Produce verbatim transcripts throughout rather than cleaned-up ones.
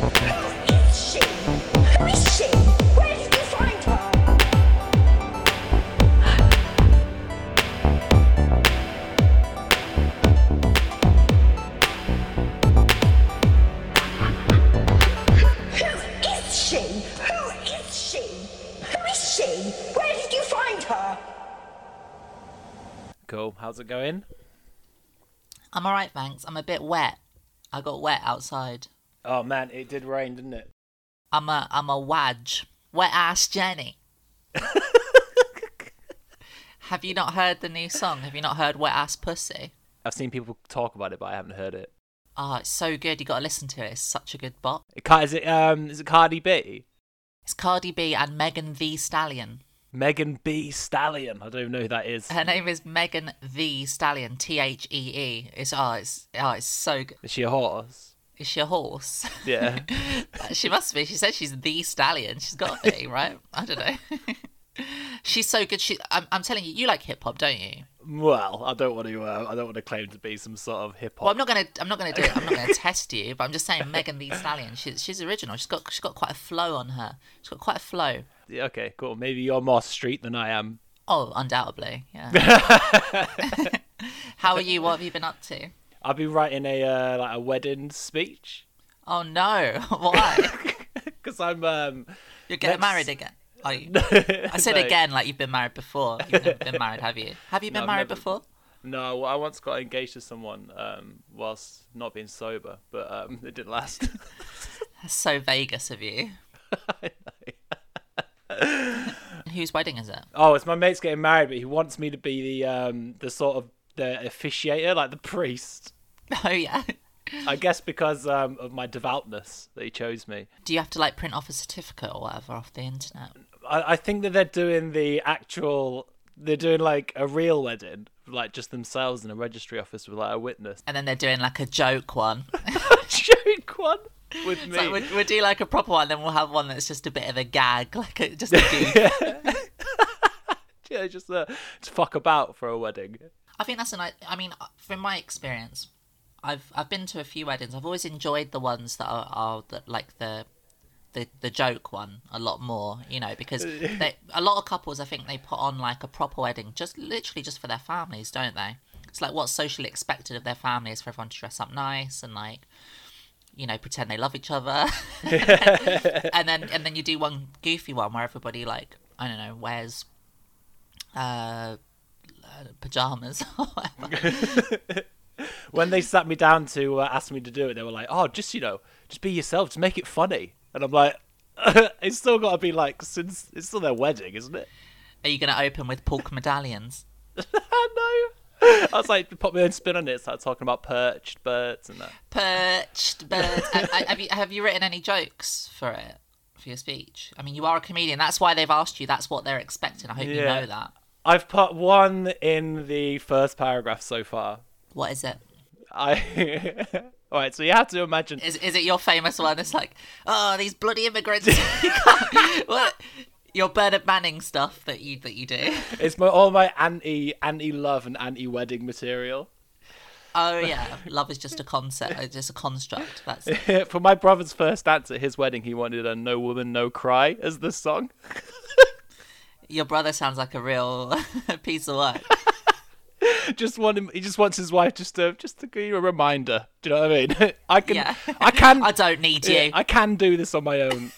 is she? Who is she? Where did you find her? Who is she? Who is she? Who is she? Where did you find her? Cool. How's it going? I'm alright, thanks. I'm a bit wet. I got wet outside. Oh man, it did rain, didn't it? I'm a I'm a wadge. Wet ass Jenny. Have you not heard the new song? Have you not heard Wet Ass Pussy? I've seen people talk about it, but I haven't heard it. Oh, it's so good. You got to listen to it. It's such a good bop. it ca- is it um is it Cardi B? It's Cardi B and Megan Thee Stallion. Megan B Stallion. I don't even know who that is. Her name is Megan Thee Stallion. T H E E. It's oh, it's oh, it's so good. Is she a horse? Is she a horse? Yeah. She must be. She said she's the stallion. She's got to be, right? I don't know. She's so good. She, I'm, I'm telling you, you like hip hop, don't you? Well, I don't want to. Uh, I don't want to claim to be some sort of hip hop. Well, I'm not gonna. I'm not gonna do it. I'm not gonna test you. But I'm just saying, Megan Thee Stallion. She's she's original. She's got she's got quite a flow on her. She's got quite a flow. Yeah, okay, cool. Maybe you're more street than I am. Oh, undoubtedly. Yeah. How are you? What have you been up to? I've been writing a uh, like a wedding speech Oh no! Why? because I'm um. You're getting Next- married again? Are you? I said No. again, like you've been married before. You've never been married, have you? Have you been No, I've married never- before? No, I once got engaged to someone um, whilst not being sober, but um, it didn't last. That's so Vegas of you. Whose wedding is it? Oh, it's my mate's getting married, but he wants me to be the um, the sort of the officiator, like the priest. Oh yeah. I guess because um, of my devoutness that he chose me. Do you have to like print off a certificate or whatever off the internet? I, I think that they're doing the actual. They're doing like a real wedding, like just themselves in a registry office with like a witness. And then they're doing like a joke one. Joke one with me. It's like we'll, we'll do like a proper one, then we'll have one that's just a bit of a gag, like a, just a goof. Yeah, just uh, just fuck about for a wedding. I think that's a nice. I mean, from my experience, I've I've been to a few weddings. I've always enjoyed the ones that are, are that like the. The, the joke one a lot more, you know, because they, a lot of couples, I think they put on like a proper wedding just literally just for their families, don't they? It's like what's socially expected of their family is for everyone to dress up nice and like, you know, pretend they love each other. and then and then you do one goofy one where everybody like, I don't know, wears uh, pajamas or whatever. When they sat me down to uh, ask me to do it, they were like, "Oh, just you know, just be yourself, just make it funny." And I'm like, "It's still got to be like, since it's still their wedding, isn't it?" Are you going to open with pork medallions? No. I was like, put my own spin on it. Start talking about perched birds and that. Perched birds. And, uh, have you have you written any jokes for it for your speech? I mean, you are a comedian. That's why they've asked you. That's what they're expecting. I hope you Yeah. know that. I've put one in the first paragraph so far. What is it? I. All right, so you have to imagine. Is is it your famous one? It's like, oh, these bloody immigrants. You can't- what? Your Bernard Manning stuff that you that you do. It's my all my anti anti love and anti wedding material. Oh yeah, love is just a concept. It's just a construct. That's For my brother's first dance at his wedding, he wanted a "No Woman, No Cry" as the song. your brother sounds like a real piece of work. Just want him. He just wants his wife just to just to give you a reminder. Do you know what I mean? I can. Yeah. I can. I don't need yeah, you. I can do this on my own.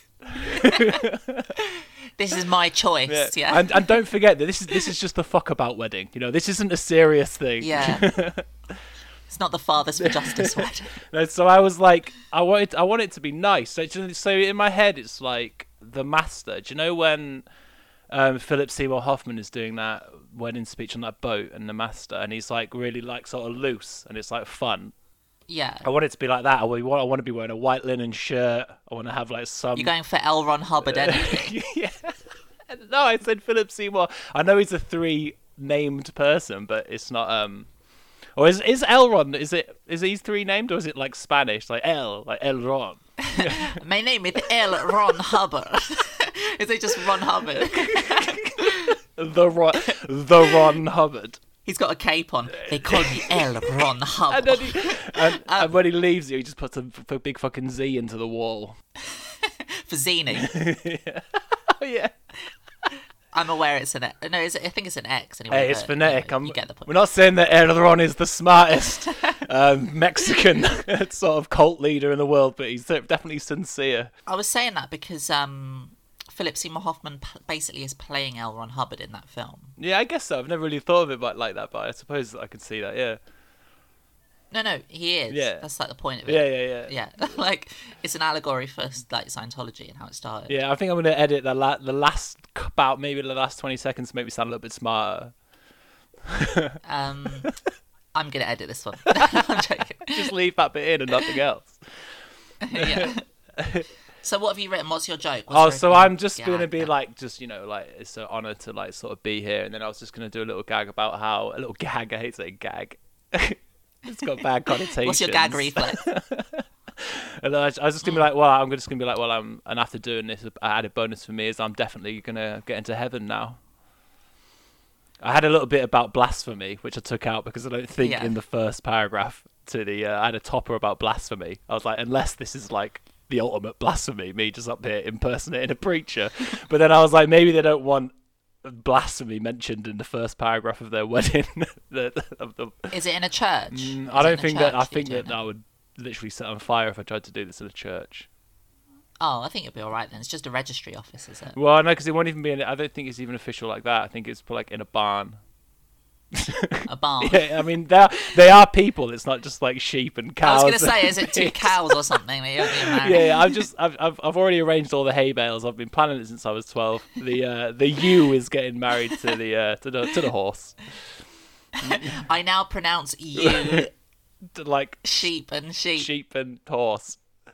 This is my choice. Yeah. Yeah. And and don't forget that this is this is just the fuck about wedding. You know, this isn't a serious thing. Yeah. It's not the Fathers for Justice wedding. No, so I was like, I wanted, I want it to be nice. So, so in my head, it's like the master. Do you know when um, Philip Seymour Hoffman is doing that wedding speech on that boat and the master, and he's like really like sort of loose and it's like fun. Yeah. I want it to be like that. I want, I want to be wearing a white linen shirt. I want to have like some. You're going for L. Ron Hubbard energy. Yeah. No, I said Philip Seymour. I know he's a three named person, but it's not. Um. Or is is Elron? Is it is he three named or is it like Spanish like El like Elron? My name is L. Ron Hubbard. Is it just Ron Hubbard? The Ron the Ron Hubbard. He's got a cape on. They call me El Ron Hubble. And, then he, and, um, and when he leaves you, he just puts a, a big fucking Z into the wall. For Zini. yeah. Oh, yeah. I'm aware it's an X. No, is it, I think it's an X. Anyway, Hey, it's but, phonetic. You, know, I'm, you get the point. We're not saying that Erdogan is the smartest um, Mexican sort of cult leader in the world, but he's definitely sincere. I was saying that because um, Philip Seymour Hoffman p- basically is playing L. Ron Hubbard in that film. Yeah, I guess so. I've never really thought of it like, like that, but I suppose I could see that, yeah. No, no, he is. Yeah. That's like the point of it. Yeah, yeah, yeah. Yeah, like it's an allegory for like Scientology and how it started. Yeah, I think I'm going to edit the la- the last, about maybe the last twenty seconds to make me sound a little bit smarter. Um, I'm gonna edit this one. I'm joking. Just leave that bit in and nothing else. Yeah. So what have you written? What's your joke? What's Oh, your so opening I'm just gag going to be then? like, just, you know, like, it's an honour to, like, sort of be here. And then I was just going to do a little gag about how, a little gag, I hate saying gag. It's got bad connotations. What's your gag reflex? And then I, I was just gonna be like, well, I'm just gonna be like, well, I'm, and after doing this, a added bonus for me is I'm definitely gonna get into heaven now. I had a little bit about blasphemy, which I took out because I don't think Yeah. in the first paragraph to the, uh, I had a topper about blasphemy. I was like, unless this is like the ultimate blasphemy, me just up here impersonating a preacher. But then I was like, maybe they don't want blasphemy mentioned in the first paragraph of their wedding. the, of the, Is it in a church? Mm, Is I it don't in a think that. I church think you're that doing that it? would literally set on fire if I tried to do this in a church. Oh, I think it'll be all right then. It's just a registry office, is it? Well, no, because it won't even be in. I don't think it's even official like that. I think it's like in a barn. A barn. Yeah, I mean, they are, they are people. It's not just like sheep and I cows. was gonna say, is it two cows or something that you're being married? Yeah, yeah, I've just, I've, I've, I've already arranged all the hay bales. I've been planning it since I was twelve. The, uh, the ewe is getting married to the, uh, to the, to the horse. I now pronounce you To, like sheep and sheep. sheep and horse.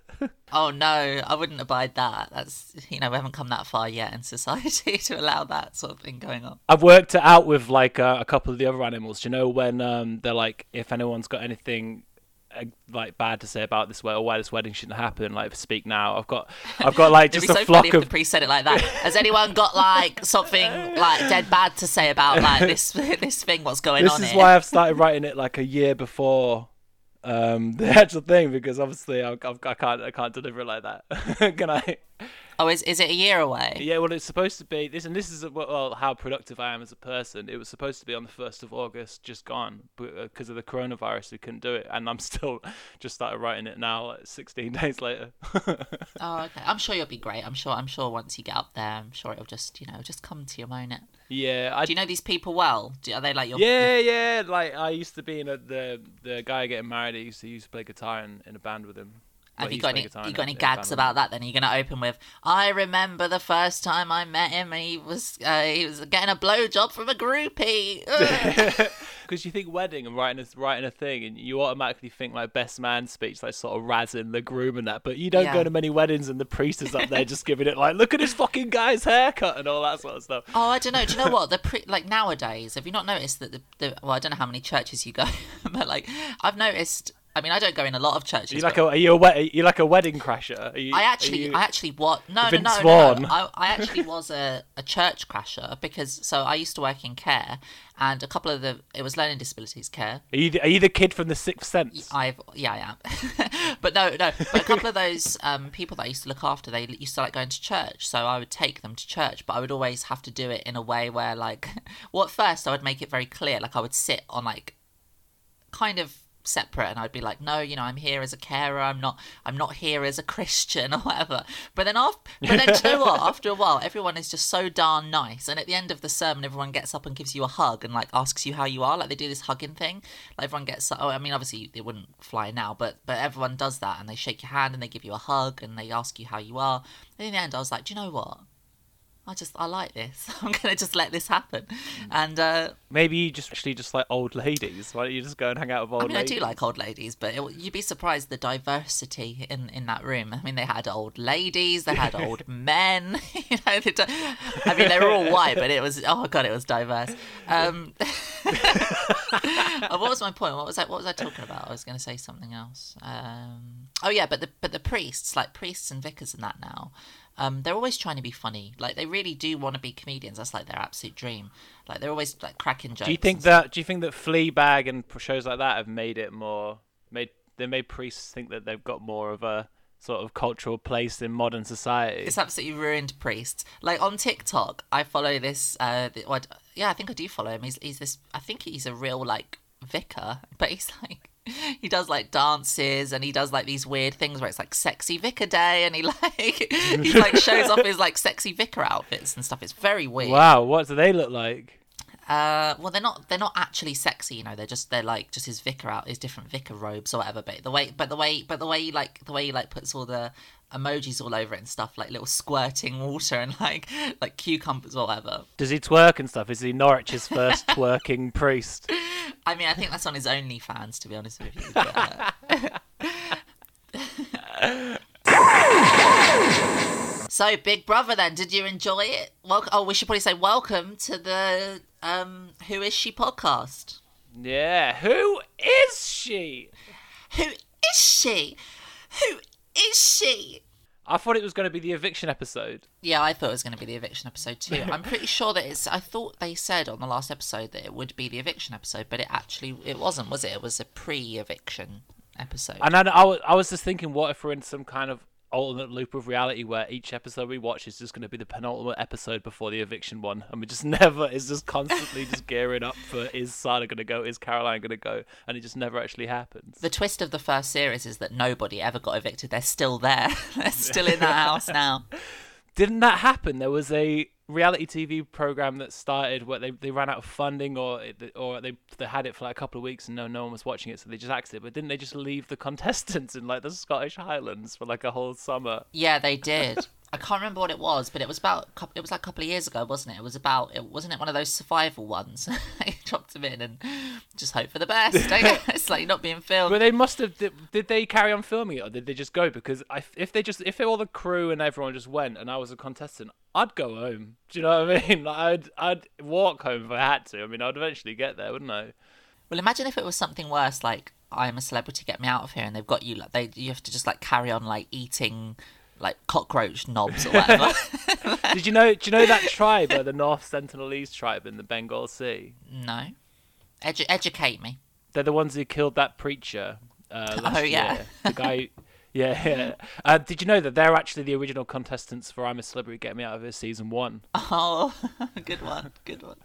Oh no, I wouldn't abide that. That's, you know, we haven't come that far yet in society to allow that sort of thing going on. I've worked it out with like uh, a couple of the other animals. You know, when um, they're like, if anyone's got anything uh, like bad to say about this wedding or why this wedding shouldn't happen, like speak now. I've got, I've got like It'd just be a so funny flock if of. the priest said it like that. Has anyone got like something like dead bad to say about like this this thing? What's going This on is here? why I've started writing it like a year before um, the actual thing, because obviously I've, I've, I can't, I can't deliver it like that. Can I? Oh, is is it a year away? Yeah, well, it's supposed to be this, and this is well how productive I am as a person. It was supposed to be on the first of August, just gone, but because of the coronavirus, we couldn't do it, and I'm still just started writing it now, like sixteen days later. Oh, okay. I'm sure you'll be great. I'm sure. I'm sure once you get up there, I'm sure it'll just, you know, just come to you, won't it? Yeah, I Do you know these people well? Do, are they like your? yeah, yeah. Like I used to be in a, the the guy getting married. He used to, he used to play guitar in, in a band with him. Have Well, you he got used any? to play guitar You in got a- any in a gags band with about him. that? Then are you going to open with, "I remember the first time I met him, and he was uh, he was getting a blowjob from a groupie." Ugh. Because you think wedding and writing a, writing a thing, and you automatically think like best man speech, like sort of razzing the groom and that. But you don't Yeah. go to many weddings and the priest is up there just giving it like, look at this fucking guy's haircut and all that sort of stuff. Oh, I don't know. Do you know what? The pre- like nowadays, have you not noticed that the, the well, I don't know how many churches you go, but like I've noticed. I mean, I don't go in a lot of churches. Are you like but a are you a wed- are you like a wedding crasher? Are you, I are actually, you- I actually was no, no, Vince no, no, Vaughn? no. I, I actually was a, a church crasher because so I used to work in care, and a couple of the it was learning disabilities care. are you the, are you the kid from The Sixth Sense? I've yeah, I am, but no, no. But a couple of those um, people that I used to look after, they used to like going to church, so I would take them to church, but I would always have to do it in a way where like, well, at first I would make it very clear, like I would sit on like, kind of separate, and I'd be like, no, you know, I'm here as a carer, I'm not I'm not here as a Christian or whatever. But then after but then do you know what, after a while everyone is just so darn nice, and at the end of the sermon everyone gets up and gives you a hug and like asks you how you are, like they do this hugging thing, like everyone gets, oh, I mean obviously it wouldn't fly now, but but everyone does that, and they shake your hand and they give you a hug and they ask you how you are. And in the end I was like, do you know what, I just I like this. I'm gonna just let this happen. And uh Maybe you just actually just like old ladies. Why don't you just go and hang out with old I mean, ladies? I do like old ladies, but it, you'd be surprised the diversity in, in that room. I mean, they had old ladies, they had old men. You know, they do- I mean, they were all white, but it was, oh god, it was diverse. Um, Oh, what was my point? What was I? What was I talking about? I was going to say something else. Um, oh yeah, but the but the priests, like priests and vicars and that now, um, they're always trying to be funny. Like they really do want to be comedians. That's like their absolute dream. Like they're always like cracking jokes. Do you think that? Do you think that Fleabag and shows like that have made it more? Made they made priests think that they've got more of a sort of cultural place in modern society? It's absolutely ruined priests. Like on TikTok, I follow this. Uh, the, well, yeah, I think I do follow him. He's he's this. I think he's a real like vicar, but he's like he does like dances and he does like these weird things where it's like sexy vicar day, and he like he like shows off his like sexy vicar outfits and stuff. It's very weird. Wow, what do they look like? Uh, well, they're not. They're not actually sexy, you know. They're just. They're like just his vicar out, his different vicar robes or whatever. But the way, but the way, but the way, he, like the way he like puts all the emojis all over it and stuff, like little squirting water and like like cucumbers or whatever. Does he twerk and stuff? Is he Norwich's first twerking priest? I mean, I think that's on his OnlyFans, to be honest with you. But, uh... So, Big Brother, then, did you enjoy it? Well, oh, we should probably say welcome to the um, Who Is She podcast. Yeah, who is she? Who is she? Who is she? I thought it was going to be the eviction episode. Yeah, I thought it was going to be the eviction episode too. I'm pretty sure that it's. I thought they said on the last episode that it would be the eviction episode, but it actually it wasn't, was it? It was a pre-eviction episode. And I, I, was, I was just thinking, what if we're in some kind of alternate loop of reality where each episode we watch is just going to be the penultimate episode before the eviction one, and we just never is just constantly just gearing up for is Sana going to go, is Caroline going to go, and it just never actually happens. The twist of the first series is that nobody ever got evicted. They're still there. They're still in that house now. Didn't that happen? There was a reality T V program that started where they, they ran out of funding, or or they they had it for like a couple of weeks and no no one was watching it, so they just axed it. But didn't they just leave the contestants in like the Scottish Highlands for like a whole summer? Yeah, they did. I can't remember what it was, but it was about it was like a couple of years ago, wasn't it? It was about it wasn't it one of those survival ones? They dropped them in and just hope for the best. It's like not being filmed. But they must have. Did, did they carry on filming it, or did they just go? Because I, if they just if all the crew and everyone just went, and I was a contestant, I'd go home. Do you know what I mean? Like, I'd I'd walk home if I had to. I mean, I'd eventually get there, wouldn't I? Well, imagine if it was something worse, like I'm a celebrity, get me out of here, and they've got you. Like they, you have to just like carry on like eating like cockroach knobs or whatever. Did you know? Do you know that tribe, uh, the North Sentinelese tribe in the Bengal Sea? No. Edu- educate me. They're the ones who killed that preacher. Uh, last Oh, yeah. year. The guy. Yeah, yeah. Uh, did you know that they're actually the original contestants for I'm a Celebrity, Get Me Out of Here season one? Oh, good one, good one.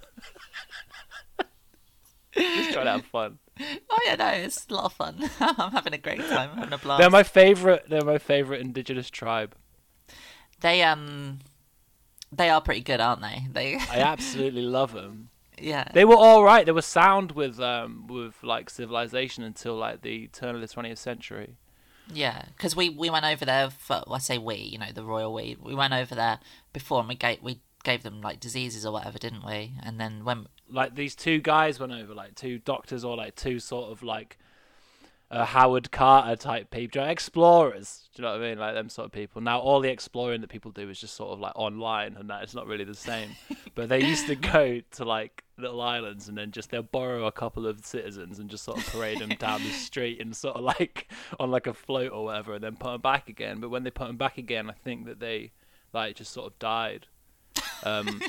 Just trying to have fun. Oh yeah, no, it's a lot of fun. I'm having a great time, I'm having a blast. They're my favorite. They're my favorite indigenous tribe. They um, they are pretty good, aren't they? They. I absolutely love them. Yeah. They were all right. They were sound with um with like civilization until like the turn of the twentieth century. Yeah, because we, we went over there for, well, I say we, you know, the royal we. We went over there before and we gave we gave them like diseases or whatever, didn't we? And then when like these two guys went over, like two doctors or like two sort of like uh, Howard Carter type people, explorers. Do you know what I mean? Like them sort of people. Now all the exploring that people do is just sort of like online, and that it's not really the same. But they used to go to like little islands, and then just they'll borrow a couple of citizens and just sort of parade them down the street and sort of like on like a float or whatever, and then put them back again. But when they put them back again, I think that they like just sort of died. Um,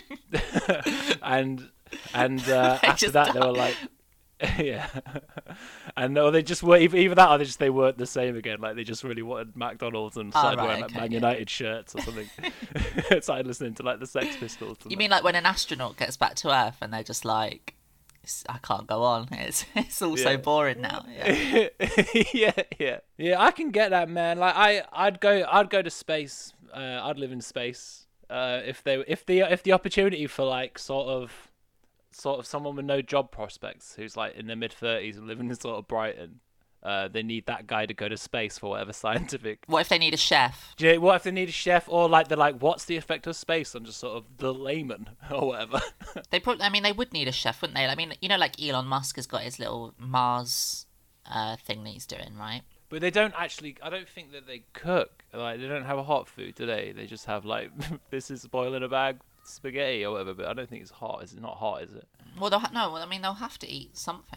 and and uh, after that died. They were like, yeah, and or they just were either, either that or they just they weren't the same again. Like they just really wanted McDonald's and started oh, right, wearing like okay, Man yeah. United shirts or something. Started listening to like the Sex Pistols. You mean like when an astronaut gets back to Earth and they're just like, I can't go on. It's it's all yeah. so boring now. Yeah. yeah, yeah, yeah. I can get that, man. Like I, I'd go, I'd go to space. Uh, I'd live in space. Uh, if they, if the, if the opportunity for like sort of, sort of someone with no job prospects who's like in their mid thirties and living in sort of Brighton, uh, they need that guy to go to space for whatever scientific. What if they need a chef? Do you know, what if they need a chef, or like they're like, what's the effect of space on just sort of the layman or whatever? They probably, I mean, they would need a chef, wouldn't they? I mean, you know, like Elon Musk has got his little Mars uh, thing that he's doing, right? But they don't actually. I don't think that they cook. Like they don't have a hot food today. They just have like this is boiling a bag spaghetti or whatever. But I don't think it's hot. Is it not hot? Is it? Well, they'll ha- no. Well, I mean, they'll have to eat something.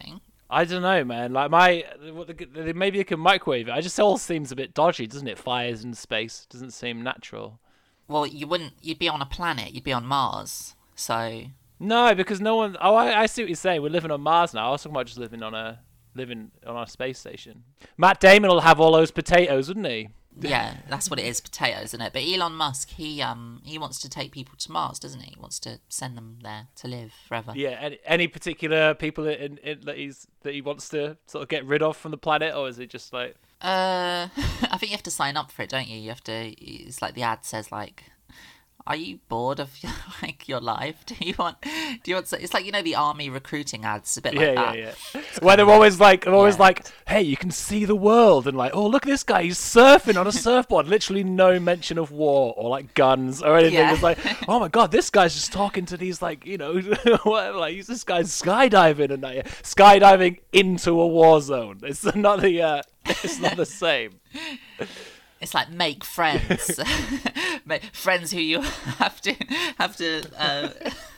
I don't know, man. Like my, what the, maybe they can microwave it. I just all seems a bit dodgy, doesn't it? Fires in space doesn't seem natural. Well, you wouldn't. You'd be on a planet. You'd be on Mars. So No, because no one. Oh, I, I see what you're saying. We're living on Mars now. I was talking about just living on a living on our space station. Matt Damon will have all those potatoes, wouldn't he? yeah, that's what it is, potatoes, isn't it? But Elon Musk, he um he wants to take people to Mars, doesn't he? He wants to send them there to live forever. Yeah. Any, any particular people in, in that he's that he wants to sort of get rid of from the planet, or is it just like? Uh, I think you have to sign up for it, don't you? You have to. It's like the ad says, like, are you bored of like your life? Do you want? Do you want? It's like, you know, the army recruiting ads, a bit like Yeah, that. yeah, yeah. Where they're always like, they're always Yeah. like, hey, you can see the world, and like, oh, look at this guy, he's surfing on a surfboard. Literally no mention of war or like guns or anything. Yeah. It's like, oh my god, this guy's just talking to these like, you know, whatever. Like, this guy's skydiving and like, skydiving into a war zone. It's not the, uh, it's not the same. It's like make friends, make friends who you have to have to. Uh,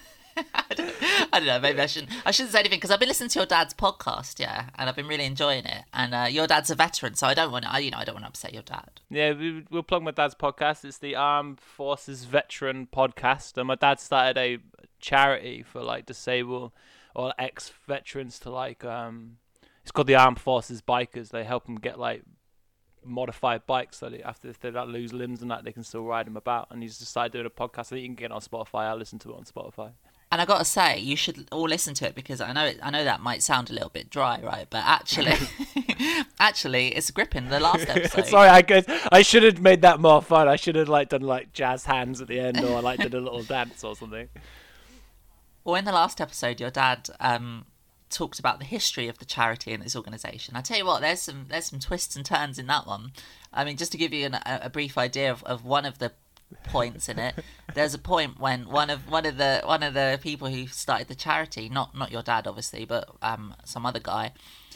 I, don't, I don't know. Maybe I shouldn't. I shouldn't say anything because I've been listening to your dad's podcast, yeah, and I've been really enjoying it. And uh, your dad's a veteran, so I don't want. I, you know, I don't want to upset your dad. Yeah, we, we'll plug my dad's podcast. It's the Armed Forces Veteran Podcast, and my dad started a charity for like disabled or ex-veterans to like. Um, it's called the Armed Forces Bikers. They help them get like modified bikes so that after if they like, lose limbs and that, they can still ride them about. And he's decided doing a podcast. I think you can get it on Spotify. I listen to it on Spotify. And I gotta say, you should all listen to it because I know it, I know that might sound a little bit dry, right? But actually, actually, it's gripping. The last episode. Sorry, I guess I should have made that more fun. I should have like done like jazz hands at the end, or like did a little dance or something. Well, in the last episode, your dad um, talked about the history of the charity and this organisation. I tell you what, there's some there's some twists and turns in that one. I mean, just to give you an, a, a brief idea of, of one of the points in it, there's a point when one of one of the one of the people who started the charity, not not your dad obviously, but um, some other guy,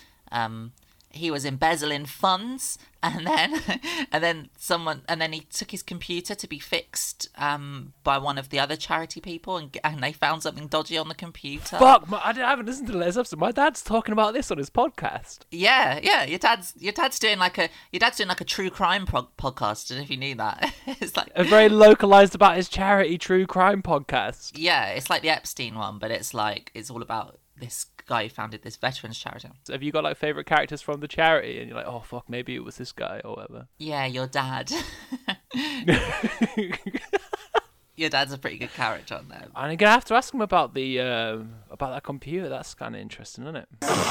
um, he was embezzling funds, and then and then someone and then he took his computer to be fixed um, by one of the other charity people, and and they found something dodgy on the computer. Fuck, my, I haven't listened to the latest episode. My dad's talking about this on his podcast. Yeah, yeah. Your dad's your dad's doing like a your dad's doing like a true crime pro- podcast. I don't know if you knew that. It's like A very localized about his charity true crime podcast. yeah, it's like the Epstein one, but it's like it's all about this guy who founded this veterans charity. So have you got like favorite characters from the charity, and you're like, oh fuck, maybe it was this guy or whatever? Yeah, your dad. Your dad's a pretty good character on there. I'm gonna have to ask him about the um, about that computer. That's kind of interesting, isn't it?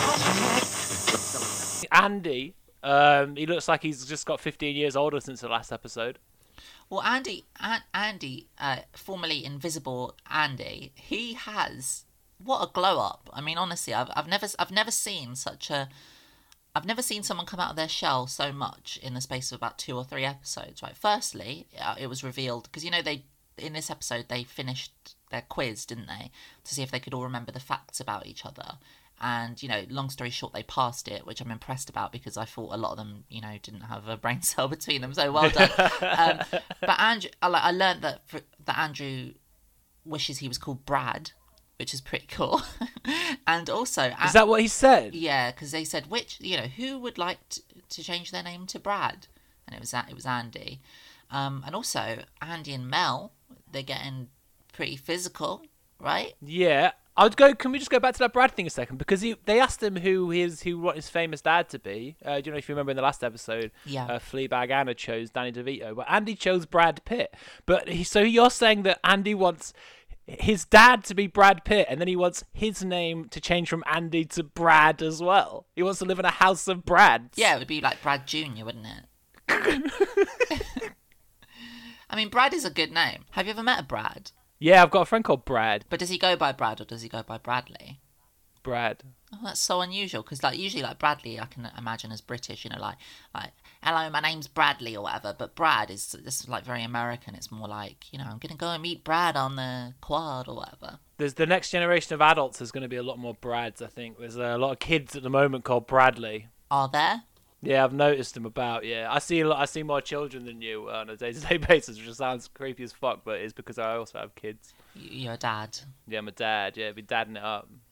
Andy, um, he looks like he's just got fifteen years older since the last episode. Well, Andy, An- Andy, uh, formerly Invisible Andy, he has what a glow up. I mean, honestly, I've I've never I've never seen such a I've never seen someone come out of their shell so much in the space of about two or three episodes. Right. Firstly, uh, it was revealed because you know they in this episode they finished their quiz, didn't they, to see if they could all remember the facts about each other. And, you know, long story short, they passed it, which I'm impressed about because I thought a lot of them, you know, didn't have a brain cell between them. So well done. um, but Andrew, I, like, I learned that for, that Andrew wishes he was called Brad, which is pretty cool. And also, Is that what he said? yeah, because they said which, you know, who would like to, to change their name to Brad, and it was it was Andy. Um, and also Andy and Mel, they're getting pretty physical, right? Yeah. I'd go. Can we just go back to that Brad thing a second? Because he, they asked him who his who what his famous dad to be. Uh, do you know if you remember in the last episode? Yeah. Uh, Fleabag Anna chose Danny DeVito, but Andy chose Brad Pitt. But he, so you're saying that Andy wants his dad to be Brad Pitt, and then he wants his name to change from Andy to Brad as well. He wants to live in a house of Brads. Yeah, it would be like Brad Junior, wouldn't it? I mean, Brad is a good name. Have you ever met a Brad? Yeah, I've got a friend called Brad. But does he go by Brad or does he go by Bradley? Brad. Oh, that's so unusual because, like, usually, like Bradley, I can imagine as British, you know, like, like, hello, my name's Bradley or whatever. But Brad is this is like very American. It's more like, you know, I'm gonna go and meet Brad on the quad or whatever. There's the next generation of adults is going to be a lot more Brads. I think there's a lot of kids at the moment called Bradley. Are there? Yeah, I've noticed them about. Yeah, I see a lot. I see more children than you on a day-to-day basis, which sounds creepy as fuck, but it's because I also have kids. Y- You're a dad. Yeah, I'm a dad. Yeah, be dadding it up.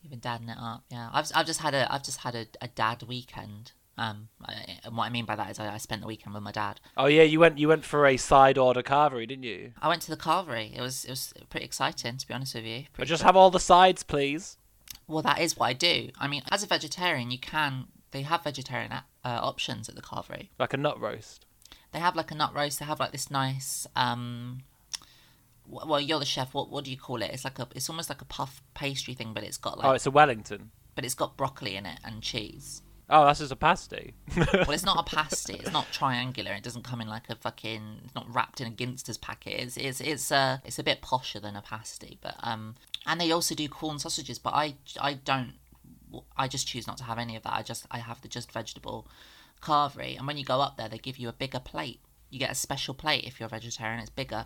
You've been dadding it up, yeah. I've I've just had a I've just had a, a dad weekend. Um, I, and what I mean by that is I, I spent the weekend with my dad. Oh yeah, you went you went for a side order carvery, didn't you? I went to the carvery. It was it was pretty exciting, to be honest with you. I Pretty just cool. have all the sides, please. Well, that is what I do. I mean, as a vegetarian, you can. They have vegetarian uh, options at the carvery. Like a nut roast. They have like a nut roast. They have like this nice. Um, w- well, you're the chef. What what do you call it? It's like a. It's almost like a puff pastry thing, but it's got like. Oh, it's a Wellington. But it's got broccoli in it and cheese. Oh, that's just a pasty. Well, it's not a pasty. It's not triangular. It doesn't come in like a fucking. It's not wrapped in a Ginster's packet. It's it's it's uh it's a bit posher than a pasty. But um, and they also do corn sausages. But I I don't. I just choose not to have any of that. I just I have the just vegetable carvery. And when you go up there, they give you a bigger plate. You get a special plate if you're a vegetarian. It's bigger.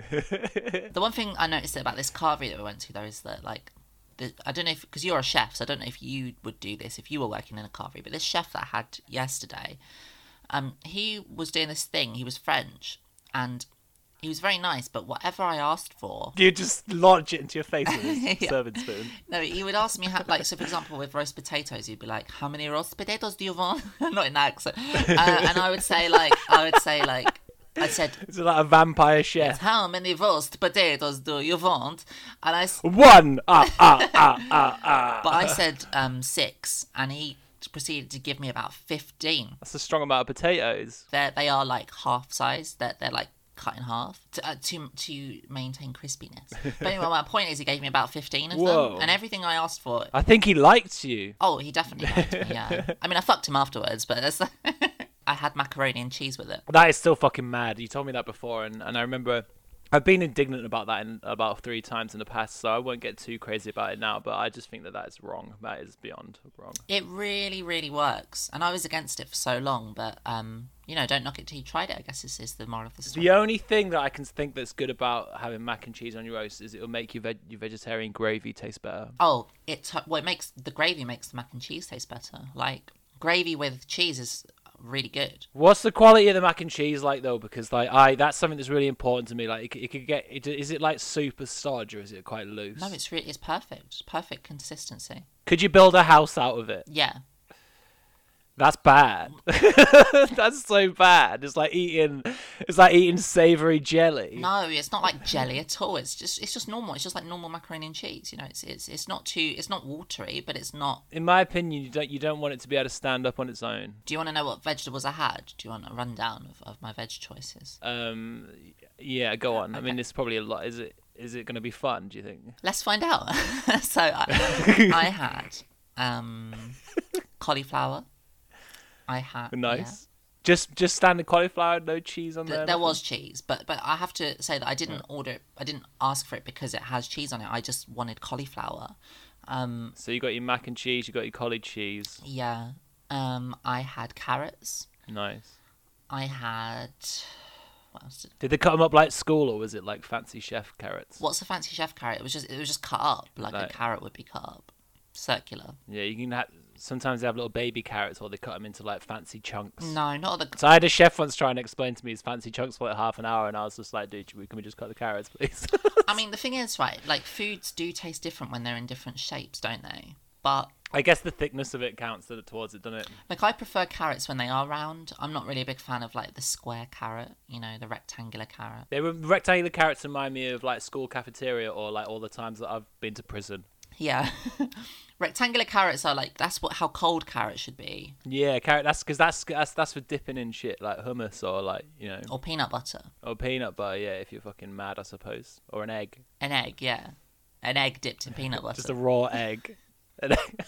The one thing I noticed about this carvery that we went to though is that like. I don't know if, because you're a chef, so I don't know if you would do this if you were working in a carvery, but this chef that I had yesterday, um, he was doing this thing, he was French, and he was very nice, but whatever I asked for... You just launch it into your face with his Yeah. serving spoon. No, he would ask me, how, like, so for example, with roast potatoes, he'd be like, how many roast potatoes do you want? Not in that accent. Uh, and I would say, like, I would say, like, I said, It's like a vampire chef. how many roast potatoes do you want? And I, s- One! Ah, ah, ah, ah, ah. but I said um, six, and he proceeded to give me about fifteen. That's a strong amount of potatoes. They they are like half size. They're they're like cut in half to uh, to to maintain crispiness. But anyway, my point is, he gave me about fifteen of Whoa. them, and everything I asked for. I think he liked you. Oh, he definitely liked me. Yeah, I mean, I fucked him afterwards, but that's, I had macaroni and cheese with it. That is still fucking mad. You told me that before, and, and I remember I've been indignant about that in about three times in the past, so I won't get too crazy about it now, but I just think that that is wrong. That is beyond wrong. It really, really works, and I was against it for so long, but um, you know, don't knock it till you tried it. I guess this is the moral of the story. The only thing that I can think that's good about having mac and cheese on your roast is it'll make your, veg- your vegetarian gravy taste better. Oh, it well, it makes the gravy makes the mac and cheese taste better. Like gravy with cheese is really good. What's the quality of the mac and cheese like though? Because like I, that's something that's really important to me. Like it, c- it could get, it, is it like super stodge or is it quite loose? No, it's really it's perfect, perfect consistency. Could you build a house out of it? Yeah, That's bad. That's so bad. It's like eating, it's like eating savory jelly. no, it's not like jelly at all. It's just it's just normal. It's just like normal macaroni and cheese. You know, it's it's it's not too it's not watery, but it's not. In my opinion, you don't you don't want it to be able to stand up on its own. Do you want to know what vegetables I had? Do you want a rundown of, of my veg choices? Um, yeah, go on. I Okay. mean, it's probably a lot. Is it is it going to be fun? Do you think? Let's find out. So I, I had um, cauliflower. I had Nice. Just just standard cauliflower, no cheese on yeah. there. Th- there nothing? was cheese, but but I have to say that I didn't order it. I didn't ask for it because it has cheese on it. I just wanted cauliflower. Um, So you got your mac and cheese, you got your collard cheese. yeah. Um, I had carrots. Nice. I had. What else did? Did they cut them up like school, or was it like fancy chef carrots? What's a fancy chef carrot? It was just it was just cut up like Like- a carrot would be cut up, circular. Yeah, you can have. Sometimes they have little baby carrots, or they cut them into like fancy chunks. No, not the. So I had a chef once try and explain to me his fancy chunks for like half an hour, and I was just like, dude, can we just cut the carrots, please? I mean, the thing is, right? Like foods do taste different when they're in different shapes, don't they? But I guess the thickness of it counts to- towards it, doesn't it? like I prefer carrots when they are round. I'm not really a big fan of like the square carrot, you know, the rectangular carrot. They were rectangular carrots remind me of like school cafeteria or like all the times that I've been to prison. Yeah. Rectangular carrots are like that's what how cold carrots should be, Yeah, carrot. That's because that's that's that's for dipping in shit like hummus or like you know or peanut butter, or peanut butter. Yeah, if you're fucking mad, I suppose, or an egg, an egg, yeah, an egg dipped in peanut butter just a raw egg. An egg.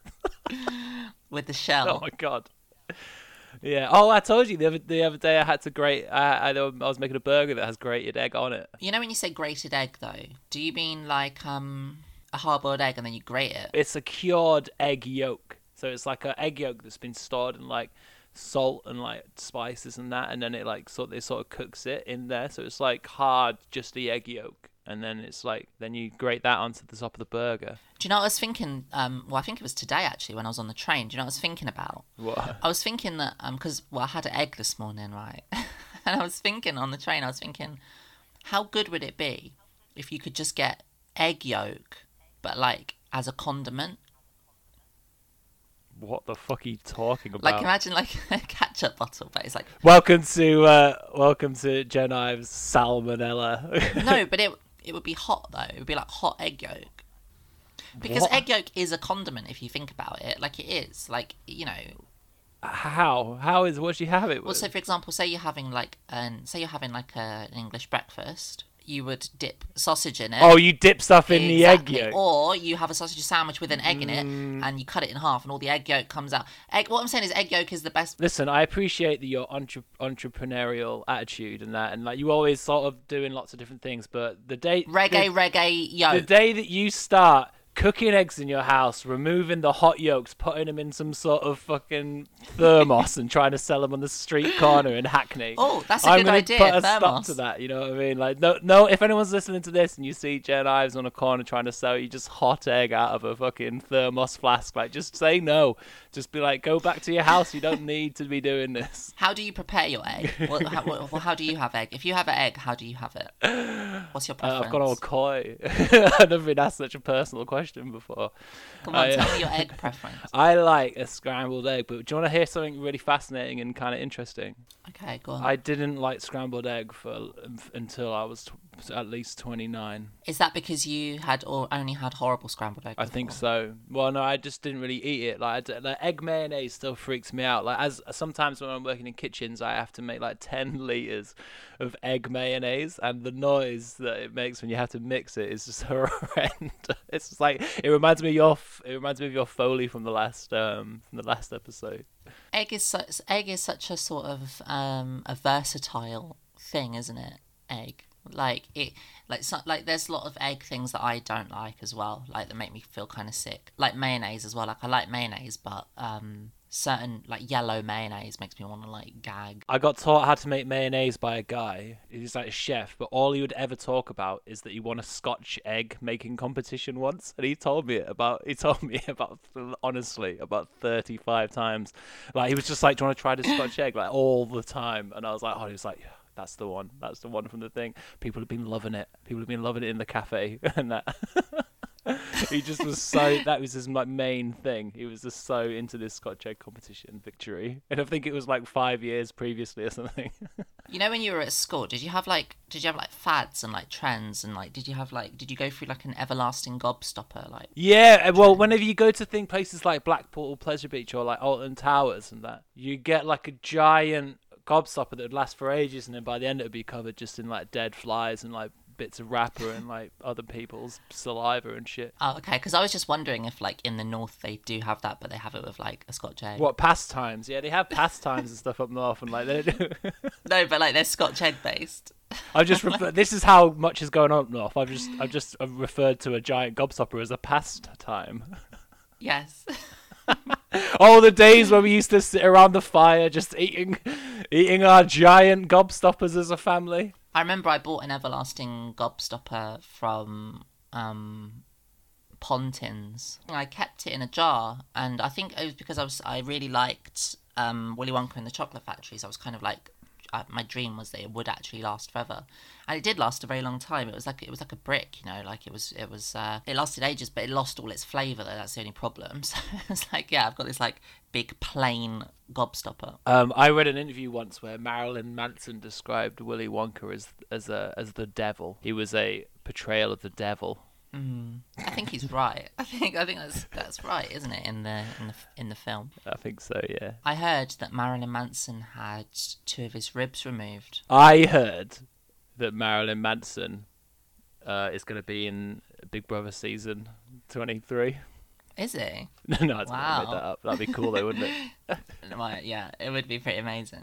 with the shell. Oh my god. Yeah. Oh, I told you the other the other day I had to grate. I, I I was making a burger that has grated egg on it. You know when you say grated egg though, do you mean like um a hard-boiled egg and then you grate it? It's a cured egg yolk. So it's like an egg yolk that's been stored in like salt and like spices and that, and then it like sort it sort of cooks it in there. So it's like hard, just the egg yolk, and then it's like then you grate that onto the top of the burger. Do you know what I was thinking? Um, well, I think it was today actually when I was on the train. Do you know what I was thinking about? What? I was thinking that um, because well, I had an egg this morning, right? And I was thinking on the train, I was thinking, how good would it be if you could just get egg yolk, but like as a condiment. What the fuck are you talking about? Like imagine like a ketchup bottle, but it's like welcome to uh, welcome to Jen Ives salmonella. no, but it it would be hot though. It would be like hot egg yolk. Because What? egg yolk is a condiment if you think about it. Like it is. Like, you know. How? How is what do you have it with? Well, so for example, say you're having like an say you're having like a, an English breakfast, you would dip sausage in it. Oh, you dip stuff in Exactly. the egg yolk. Or you have a sausage sandwich with an egg in it Mm. and you cut it in half and all the egg yolk comes out. Egg what I'm saying is egg yolk is the best. Listen, I appreciate the, your entre- entrepreneurial attitude and that, and like you always sort of doing lots of different things. But the day Reggae, the, reggae yolk. the day that you start cooking eggs in your house, removing the hot yolks, putting them in some sort of fucking thermos, and trying to sell them on the street corner in Hackney. Oh, that's a I'm good gonna idea, put a stop thermos. to that. You know what I mean? Like, no, no. If anyone's listening to this and you see Jen Ives on a corner trying to sell you just hot egg out of a fucking thermos flask, like, just say no. Just be like, go back to your house. You don't need to be doing this. How do you prepare your egg? well, how, well, how do you have egg? If you have an egg, how do you have it? What's your Uh, preference? I've got all coy. I've never been asked such a personal question before. Come on, I, tell me your egg preference. I like a scrambled egg, but do you want to hear something really fascinating and kind of interesting? Okay, go on. I didn't like scrambled egg for until I was t- at least twenty-nine. Is that because you had or only had horrible scrambled egg? I think before? so. Well, no, I just didn't really eat it. Like, I d- like egg mayonnaise still freaks me out. Like, as sometimes when I'm working in kitchens, I have to make like ten liters of egg mayonnaise, and the noise that it makes when you have to mix it is just horrendous. It's just like it reminds me of your f- it reminds me of your Foley from the last um from the last episode. Egg is such egg is such a sort of um a versatile thing, isn't it? Egg, like it, like so, like there's a lot of egg things that I don't like as well, like that make me feel kind of sick. Like mayonnaise as well. Like I like mayonnaise, but um certain like yellow mayonnaise makes me want to like gag. I got taught how to make mayonnaise by a guy. He's like a chef, but all he would ever talk about is that he won a Scotch egg making competition once, and he told me it about. He told me about honestly about thirty-five times. Like he was just like, "Do you want to try this Scotch egg?" Like all the time, and I was like, "Oh," he was like, yeah, "That's the one. That's the one from the thing." People have been loving it. People have been loving it in the cafe, and that. He just was so that was his like main thing. He was just so into this Scotch egg competition victory, and I think it was like five years previously or something. You know, when you were at school, did you have like did you have like fads and like trends and like did you have like did you go through like an everlasting gobstopper like? Yeah, well, whenever you go to think places like Blackpool, Pleasure Beach, or like Alton Towers and that, you get like a giant gobstopper that would last for ages, and then by the end it would be covered just in like dead flies and like bits of wrapper and like other people's saliva and shit. Oh, okay. Because I was just wondering if, like, in the north they do have that, but they have it with like a Scotch egg. What pastimes? Yeah, they have pastimes and stuff up north, and like they do. No, but like they're Scotch egg based. I just refer- this is how much is going on up north. I've just I've just I've referred to a giant gobstopper as a pastime. Yes. All the days when we used to sit around the fire just eating eating our giant gobstoppers as a family. I remember I bought an everlasting gobstopper from um, Pontins. I kept it in a jar, and I think it was because I was I really liked um, Willy Wonka and the Chocolate Factory. So I was kind of like, uh, my dream was that it would actually last forever, and it did last a very long time. It was like it was like a brick, you know, like it was it was uh, it lasted ages, but it lost all its flavour though. That's the only problem. So it's like, yeah, I've got this like big plain gobstopper. Um, I read an interview once where Marilyn Manson described Willy Wonka as as a as the devil. He was a portrayal of the devil. Mm. I think he's right. I think I think that's that's right, isn't it? In the in the in the film. I think so, yeah. I heard that Marilyn Manson had two of his ribs removed. I heard that Marilyn Manson uh, is going to be in Big Brother season twenty-three. Is he? No, I just Wow. made that up. That'd be cool though, wouldn't it? Well, yeah, it would be pretty amazing.